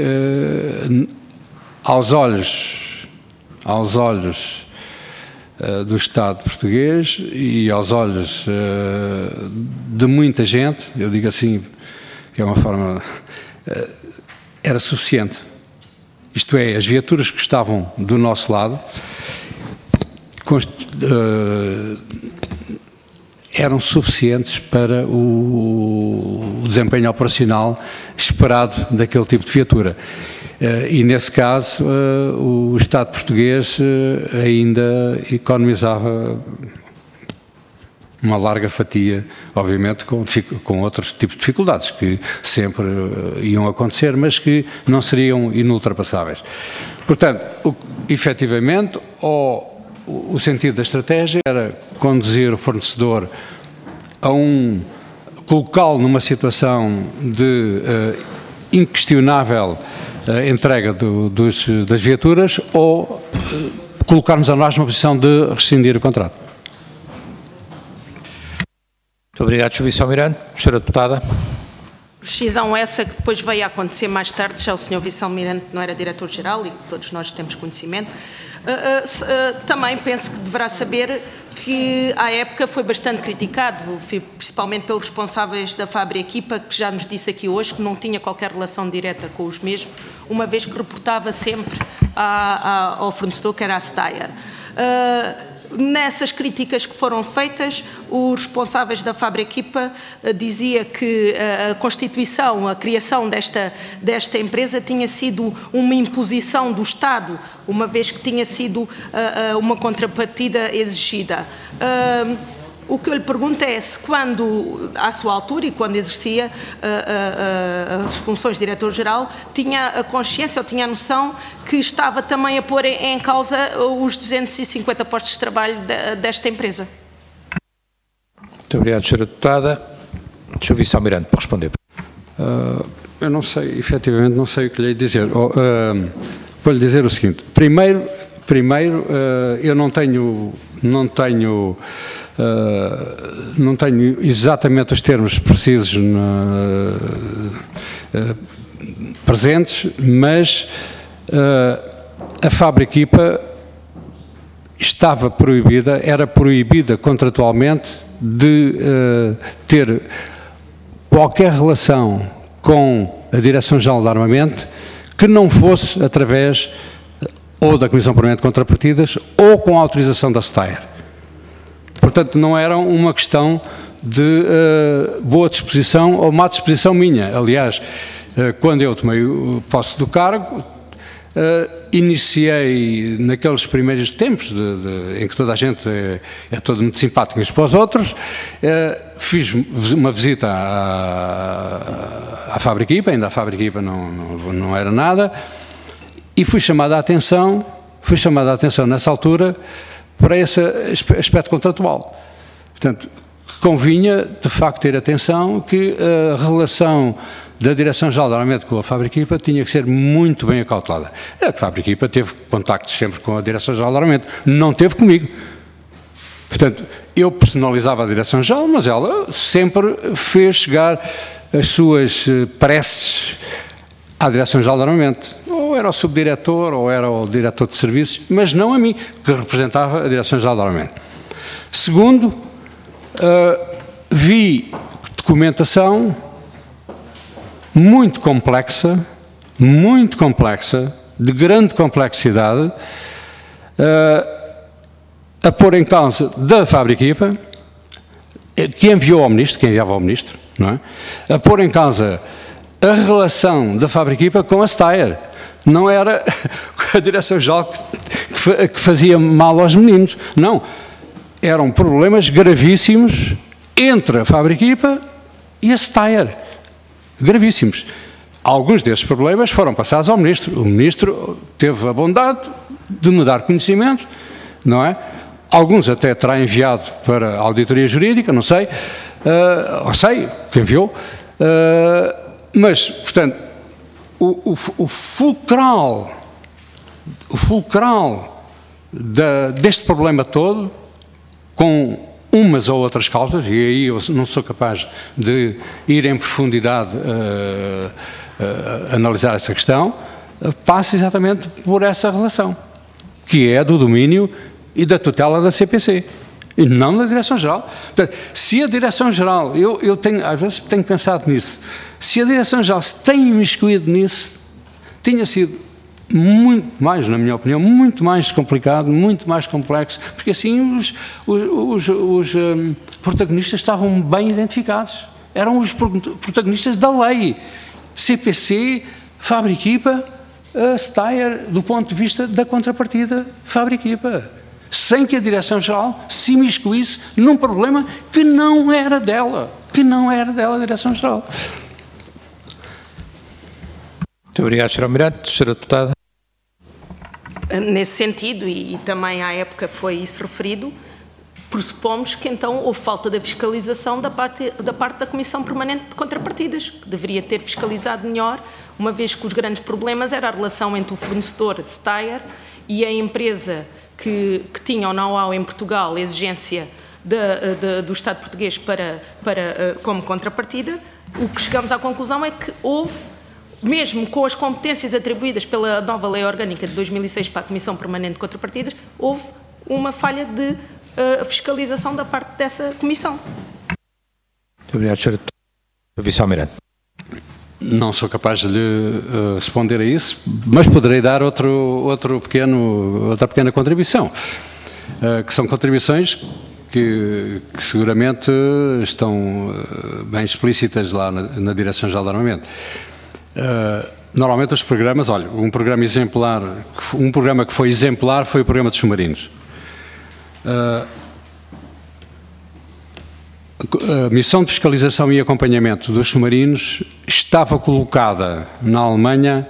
aos olhos do Estado português e aos olhos de muita gente, eu digo assim, que é uma forma, era suficiente. Isto é, as viaturas que estavam do nosso lado eram suficientes para o desempenho operacional esperado daquele tipo de viatura. E, nesse caso, o Estado português ainda economizava uma larga fatia, obviamente, com outros tipos de dificuldades que sempre iam acontecer, mas que não seriam inultrapassáveis. Portanto, efetivamente, o sentido da estratégia era conduzir o fornecedor a colocá-lo numa situação de inquestionável entrega das viaturas ou colocar-nos a nós numa posição de rescindir o contrato. Muito obrigado, Sr. Vice-Almirante. Sra. Deputada. Decisão essa que depois veio a acontecer mais tarde, já o Sr. Vice-Almirante não era Diretor-Geral e todos nós temos conhecimento. Também penso que deverá saber que à época foi bastante criticado, principalmente pelos responsáveis da Fabri-Equipa, que já nos disse aqui hoje que não tinha qualquer relação direta com os mesmos, uma vez que reportava sempre ao fornecedor, que era a Steyr. Nessas críticas que foram feitas, os responsáveis da Fabri-Equipa dizia que a constituição, a criação desta empresa tinha sido uma imposição do Estado, uma vez que tinha sido uma contrapartida exigida. O que eu lhe pergunto é se quando, à sua altura e quando exercia as funções de Diretor-Geral, tinha a consciência ou tinha a noção que estava também a pôr em causa os 250 postos de trabalho desta empresa. Muito obrigado, Sra. Deputada. Sr. Vice-Almirante, para responder. Eu não sei, efetivamente, não sei o que lhe dizer. Vou-lhe dizer o seguinte. Primeiro, eu não tenho exatamente os termos precisos presentes, mas a Fabri-Equipa era proibida contratualmente de ter qualquer relação com a Direção-Geral de Armamento que não fosse através ou da Comissão Permanente de Contrapartidas ou com a autorização da Steyr. Portanto, não era uma questão de boa disposição ou má disposição minha. Aliás, quando eu tomei posse do cargo, iniciei naqueles primeiros tempos em que toda a gente é todo muito simpático uns para os outros, fiz uma visita à Fabri-Equipa, ainda a Fabri-Equipa não era nada, e fui chamado a atenção nessa altura para esse aspecto contratual. Portanto, convinha, de facto, ter atenção que a relação da Direção-Geral de Armamento com a Fabri-Equipa tinha que ser muito bem acautelada. A Fabri-Equipa teve contactos sempre com a Direção-Geral de Armamento, não teve comigo. Portanto, eu personalizava a Direção-Geral, mas ela sempre fez chegar as suas preces à Direção-Geral de Armamento. Ou era o subdiretor, ou era o diretor de serviços, mas não a mim, que representava a Direção-Geral de Armamento. Segundo, vi documentação muito complexa, de grande complexidade, a pôr em causa da Fabri-Equipa, que enviava ao Ministro, não é? A pôr em causa a relação da Fabri-Equipa com a Steyr. Não era a Direção-Geral que fazia mal aos meninos, não. Eram problemas gravíssimos entre a Fabri-Equipa e a Steyr. Gravíssimos. Alguns desses problemas foram passados ao Ministro. O Ministro teve a bondade de me dar conhecimento, não é? Alguns até terá enviado para a Auditoria Jurídica, não sei, ou sei, que enviou, mas, portanto, o fulcral deste problema todo com umas ou outras causas, e aí eu não sou capaz de ir em profundidade analisar essa questão, passa exatamente por essa relação, que é do domínio e da tutela da CPC, e não da Direção-Geral. Portanto, se a Direção-Geral, eu tenho, às vezes tenho pensado nisso, se a Direção-Geral se tem imiscuído nisso, tinha sido muito mais, na minha opinião, muito mais complicado, muito mais complexo, porque assim os protagonistas estavam bem identificados. Eram os protagonistas da lei. CPC, Fabriquipa, Steyr, do ponto de vista da contrapartida Fabriquipa. Sem que a Direção-Geral se imiscuísse num problema que não era dela. Que não era dela a Direção-Geral. Muito obrigado, Sr. Almirante. Sra. Deputada. Nesse sentido, e também à época foi isso referido, pressupomos que então houve falta da fiscalização da parte da Comissão Permanente de Contrapartidas, que deveria ter fiscalizado melhor, uma vez que os grandes problemas era a relação entre o fornecedor Steyr e a empresa que tinha o know-how em Portugal, a exigência do Estado português como contrapartida. O que chegamos à conclusão é que houve, mesmo com as competências atribuídas pela nova Lei Orgânica de 2006 para a Comissão Permanente de Contrapartidas, houve uma falha de fiscalização da parte dessa comissão. Muito obrigado, Sr. Vice-Almirante. Não sou capaz de lhe responder a isso, mas poderei dar outra pequena contribuição, que são contribuições que seguramente estão bem explícitas lá na Direção-Geral de Armamento. Normalmente os programas, olha, um programa que foi exemplar foi o programa dos submarinos. A missão de fiscalização e acompanhamento dos submarinos estava colocada na Alemanha,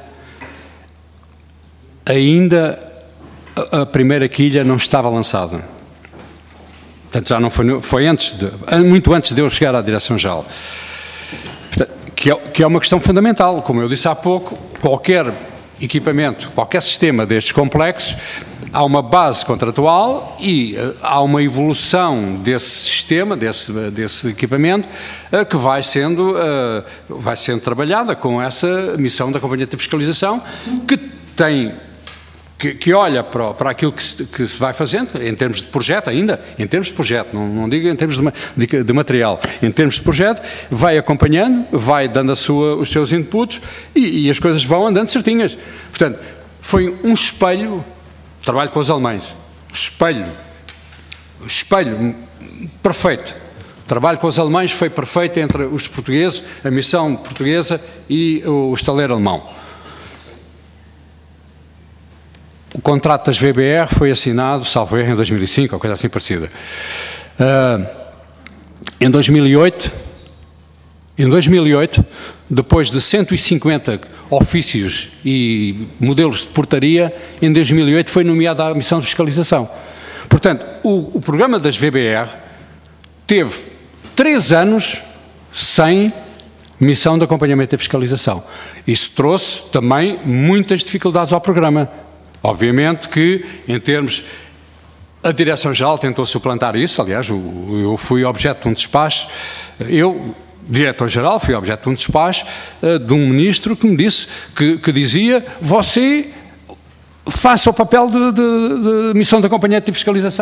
ainda a primeira quilha não estava lançada. Portanto, já não foi muito antes de eu chegar à Direção-Geral. Que é uma questão fundamental. Como eu disse há pouco, qualquer equipamento, qualquer sistema destes complexos, há uma base contratual e há uma evolução desse sistema, desse equipamento, que vai sendo trabalhada com essa missão da Companhia de Fiscalização, que olha para aquilo que se vai fazendo, em termos de projeto ainda, em termos de projeto, não digo em termos de material, em termos de projeto, vai acompanhando, vai dando os seus inputs e as coisas vão andando certinhas. Portanto, foi um espelho, trabalho com os alemães, espelho perfeito. O trabalho com os alemães foi perfeito entre os portugueses, a missão portuguesa e o estaleiro alemão. O contrato das VBR foi assinado, salvo erro, em 2005, ou coisa assim parecida. Em 2008, depois de 150 ofícios e modelos de portaria, em 2008 foi nomeada a missão de fiscalização. Portanto, o programa das VBR teve 3 anos sem missão de acompanhamento e fiscalização. Isso trouxe também muitas dificuldades ao programa. Obviamente que, em termos, a Direção-Geral tentou suplantar isso, aliás, eu fui objeto de um despacho, Diretor-Geral, fui objeto de um despacho de um ministro que me disse, que dizia, você faça o papel de missão de acompanhamento e fiscalização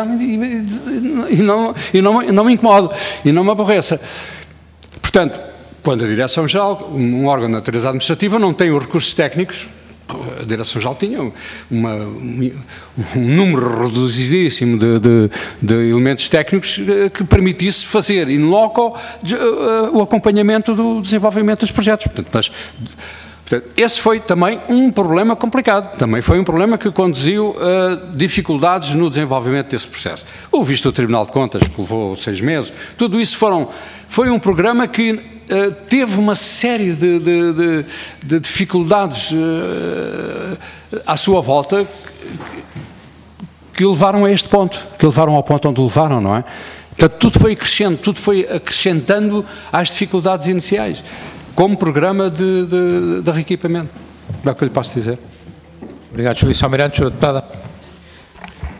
e não me incomode, e não me aborreça. Portanto, quando a Direção-Geral, um órgão de natureza administrativa, não tem os recursos técnicos, a Direção-Geral tinha um número reduzidíssimo de elementos técnicos que permitisse fazer in loco o acompanhamento do desenvolvimento dos projetos. Portanto, esse foi também um problema complicado, também foi um problema que conduziu a dificuldades no desenvolvimento desse processo. O visto do Tribunal de Contas, que levou 6 meses, tudo isso foi um programa que teve uma série de dificuldades à sua volta que levaram a este ponto, que levaram ao ponto onde levaram, não é? Portanto, tudo foi crescendo, tudo foi acrescentando às dificuldades iniciais, como programa de reequipamento. É o que eu lhe posso dizer. Obrigado, Sr. Vice-Almirante. Sra. Deputada.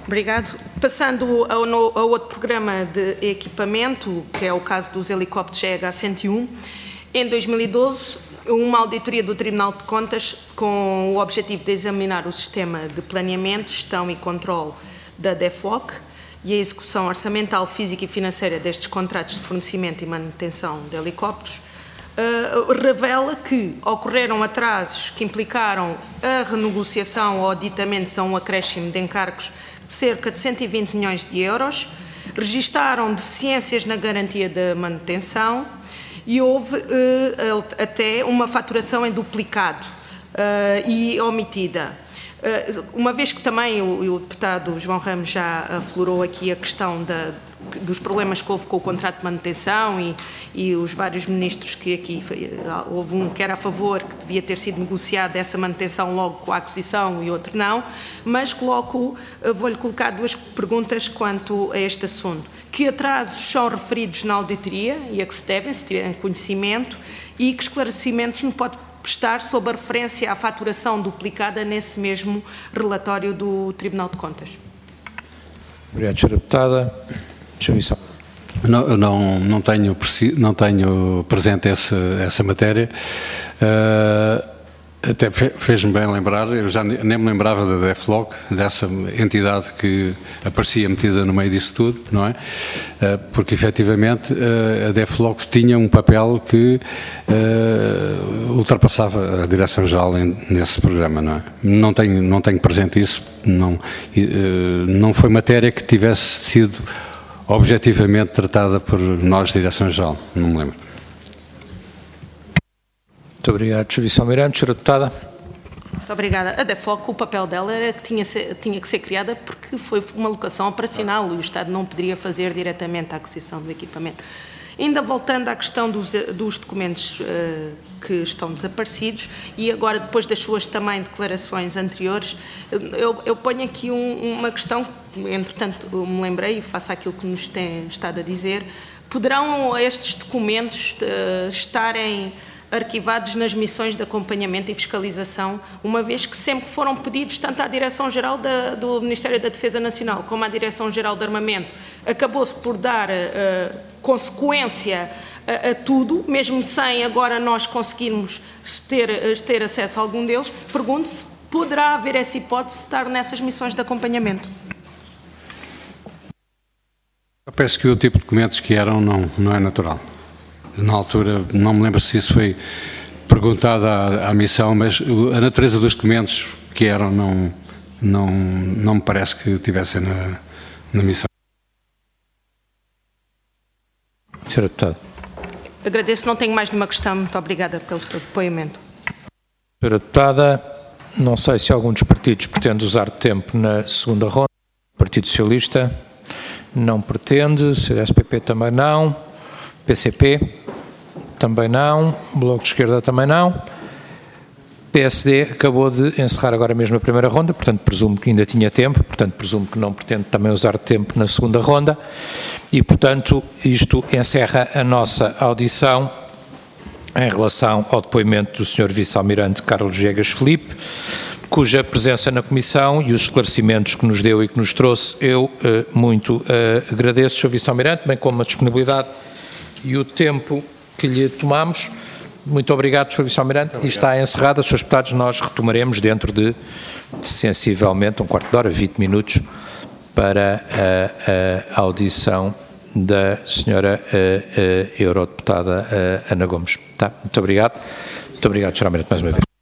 Obrigado. Passando a outro programa de equipamento, que é o caso dos helicópteros EH-101, em 2012, uma auditoria do Tribunal de Contas com o objetivo de examinar o sistema de planeamento, gestão e controle da DEFLOC e a execução orçamental, física e financeira destes contratos de fornecimento e manutenção de helicópteros, revela que ocorreram atrasos que implicaram a renegociação ou aditamentos a um acréscimo de encargos de cerca de 120 milhões de euros, registaram deficiências na garantia da manutenção e houve até uma faturação em duplicado e omitida. Uma vez que também o deputado João Ramos já aflorou aqui a questão dos problemas que houve com o contrato de manutenção e os vários ministros que aqui, houve um que era a favor, que devia ter sido negociada essa manutenção logo com a aquisição e outro não, mas vou-lhe colocar duas perguntas quanto a este assunto. Que atrasos são referidos na auditoria e a que se devem, se tiverem conhecimento, e que esclarecimentos nos pode prestar sobre a referência à faturação duplicada nesse mesmo relatório do Tribunal de Contas? Obrigado, Sra. Deputada. Sr. Não tenho presente essa matéria. Até fez-me bem lembrar, eu já nem me lembrava da DEFLOC, dessa entidade que aparecia metida no meio disso tudo, não é? Porque efetivamente a DEFLOC tinha um papel que ultrapassava a Direção-Geral nesse programa, não é? Não tenho presente isso, não foi matéria que tivesse sido objetivamente tratada por nós, Direção-Geral, não me lembro. Muito obrigado, Sr. Vice-Almirante. Sra. Deputada. Muito obrigada. A DEFLOC, o papel dela era que tinha que ser criada porque foi uma locação operacional e o Estado não poderia fazer diretamente a aquisição do equipamento. Ainda voltando à questão dos documentos que estão desaparecidos e agora depois das suas também declarações anteriores, eu ponho aqui uma questão, entretanto me lembrei e faço aquilo que nos tem estado a dizer, poderão estes documentos estarem arquivados nas missões de acompanhamento e fiscalização, uma vez que sempre foram pedidos tanto à Direção-Geral do Ministério da Defesa Nacional como à Direção-Geral de Armamento, acabou-se por dar consequência a tudo, mesmo sem agora nós conseguirmos ter acesso a algum deles. Pergunto se poderá haver essa hipótese de estar nessas missões de acompanhamento. Eu penso que o tipo de documentos que eram não é natural. Na altura, não me lembro se isso foi perguntado à missão, mas a natureza dos documentos que eram não me parece que tivessem na missão. Sra. Deputada. Agradeço, não tenho mais nenhuma questão. Muito obrigada pelo depoimento. Sra. Deputada, não sei se algum dos partidos pretende usar tempo na segunda ronda. O Partido Socialista não pretende, CDS-PP também não. PCP também não, Bloco de Esquerda também não, PSD acabou de encerrar agora mesmo a primeira ronda, portanto presumo que ainda tinha tempo, portanto presumo que não pretende também usar tempo na segunda ronda e portanto isto encerra a nossa audição em relação ao depoimento do Sr. Vice-Almirante Carlos Viegas Filipe, cuja presença na Comissão e os esclarecimentos que nos deu e que nos trouxe eu muito agradeço, Sr. Vice-Almirante, bem como a disponibilidade e o tempo que lhe tomamos. Muito obrigado, Sr. Vice-Almirante. E está encerrada, Srs. Deputados, nós retomaremos dentro de sensivelmente um quarto de hora, 20 minutos, para a audição da Sra. Eurodeputada Ana Gomes. Tá? Muito obrigado. Muito obrigado, Sr. Almirante, mais uma vez.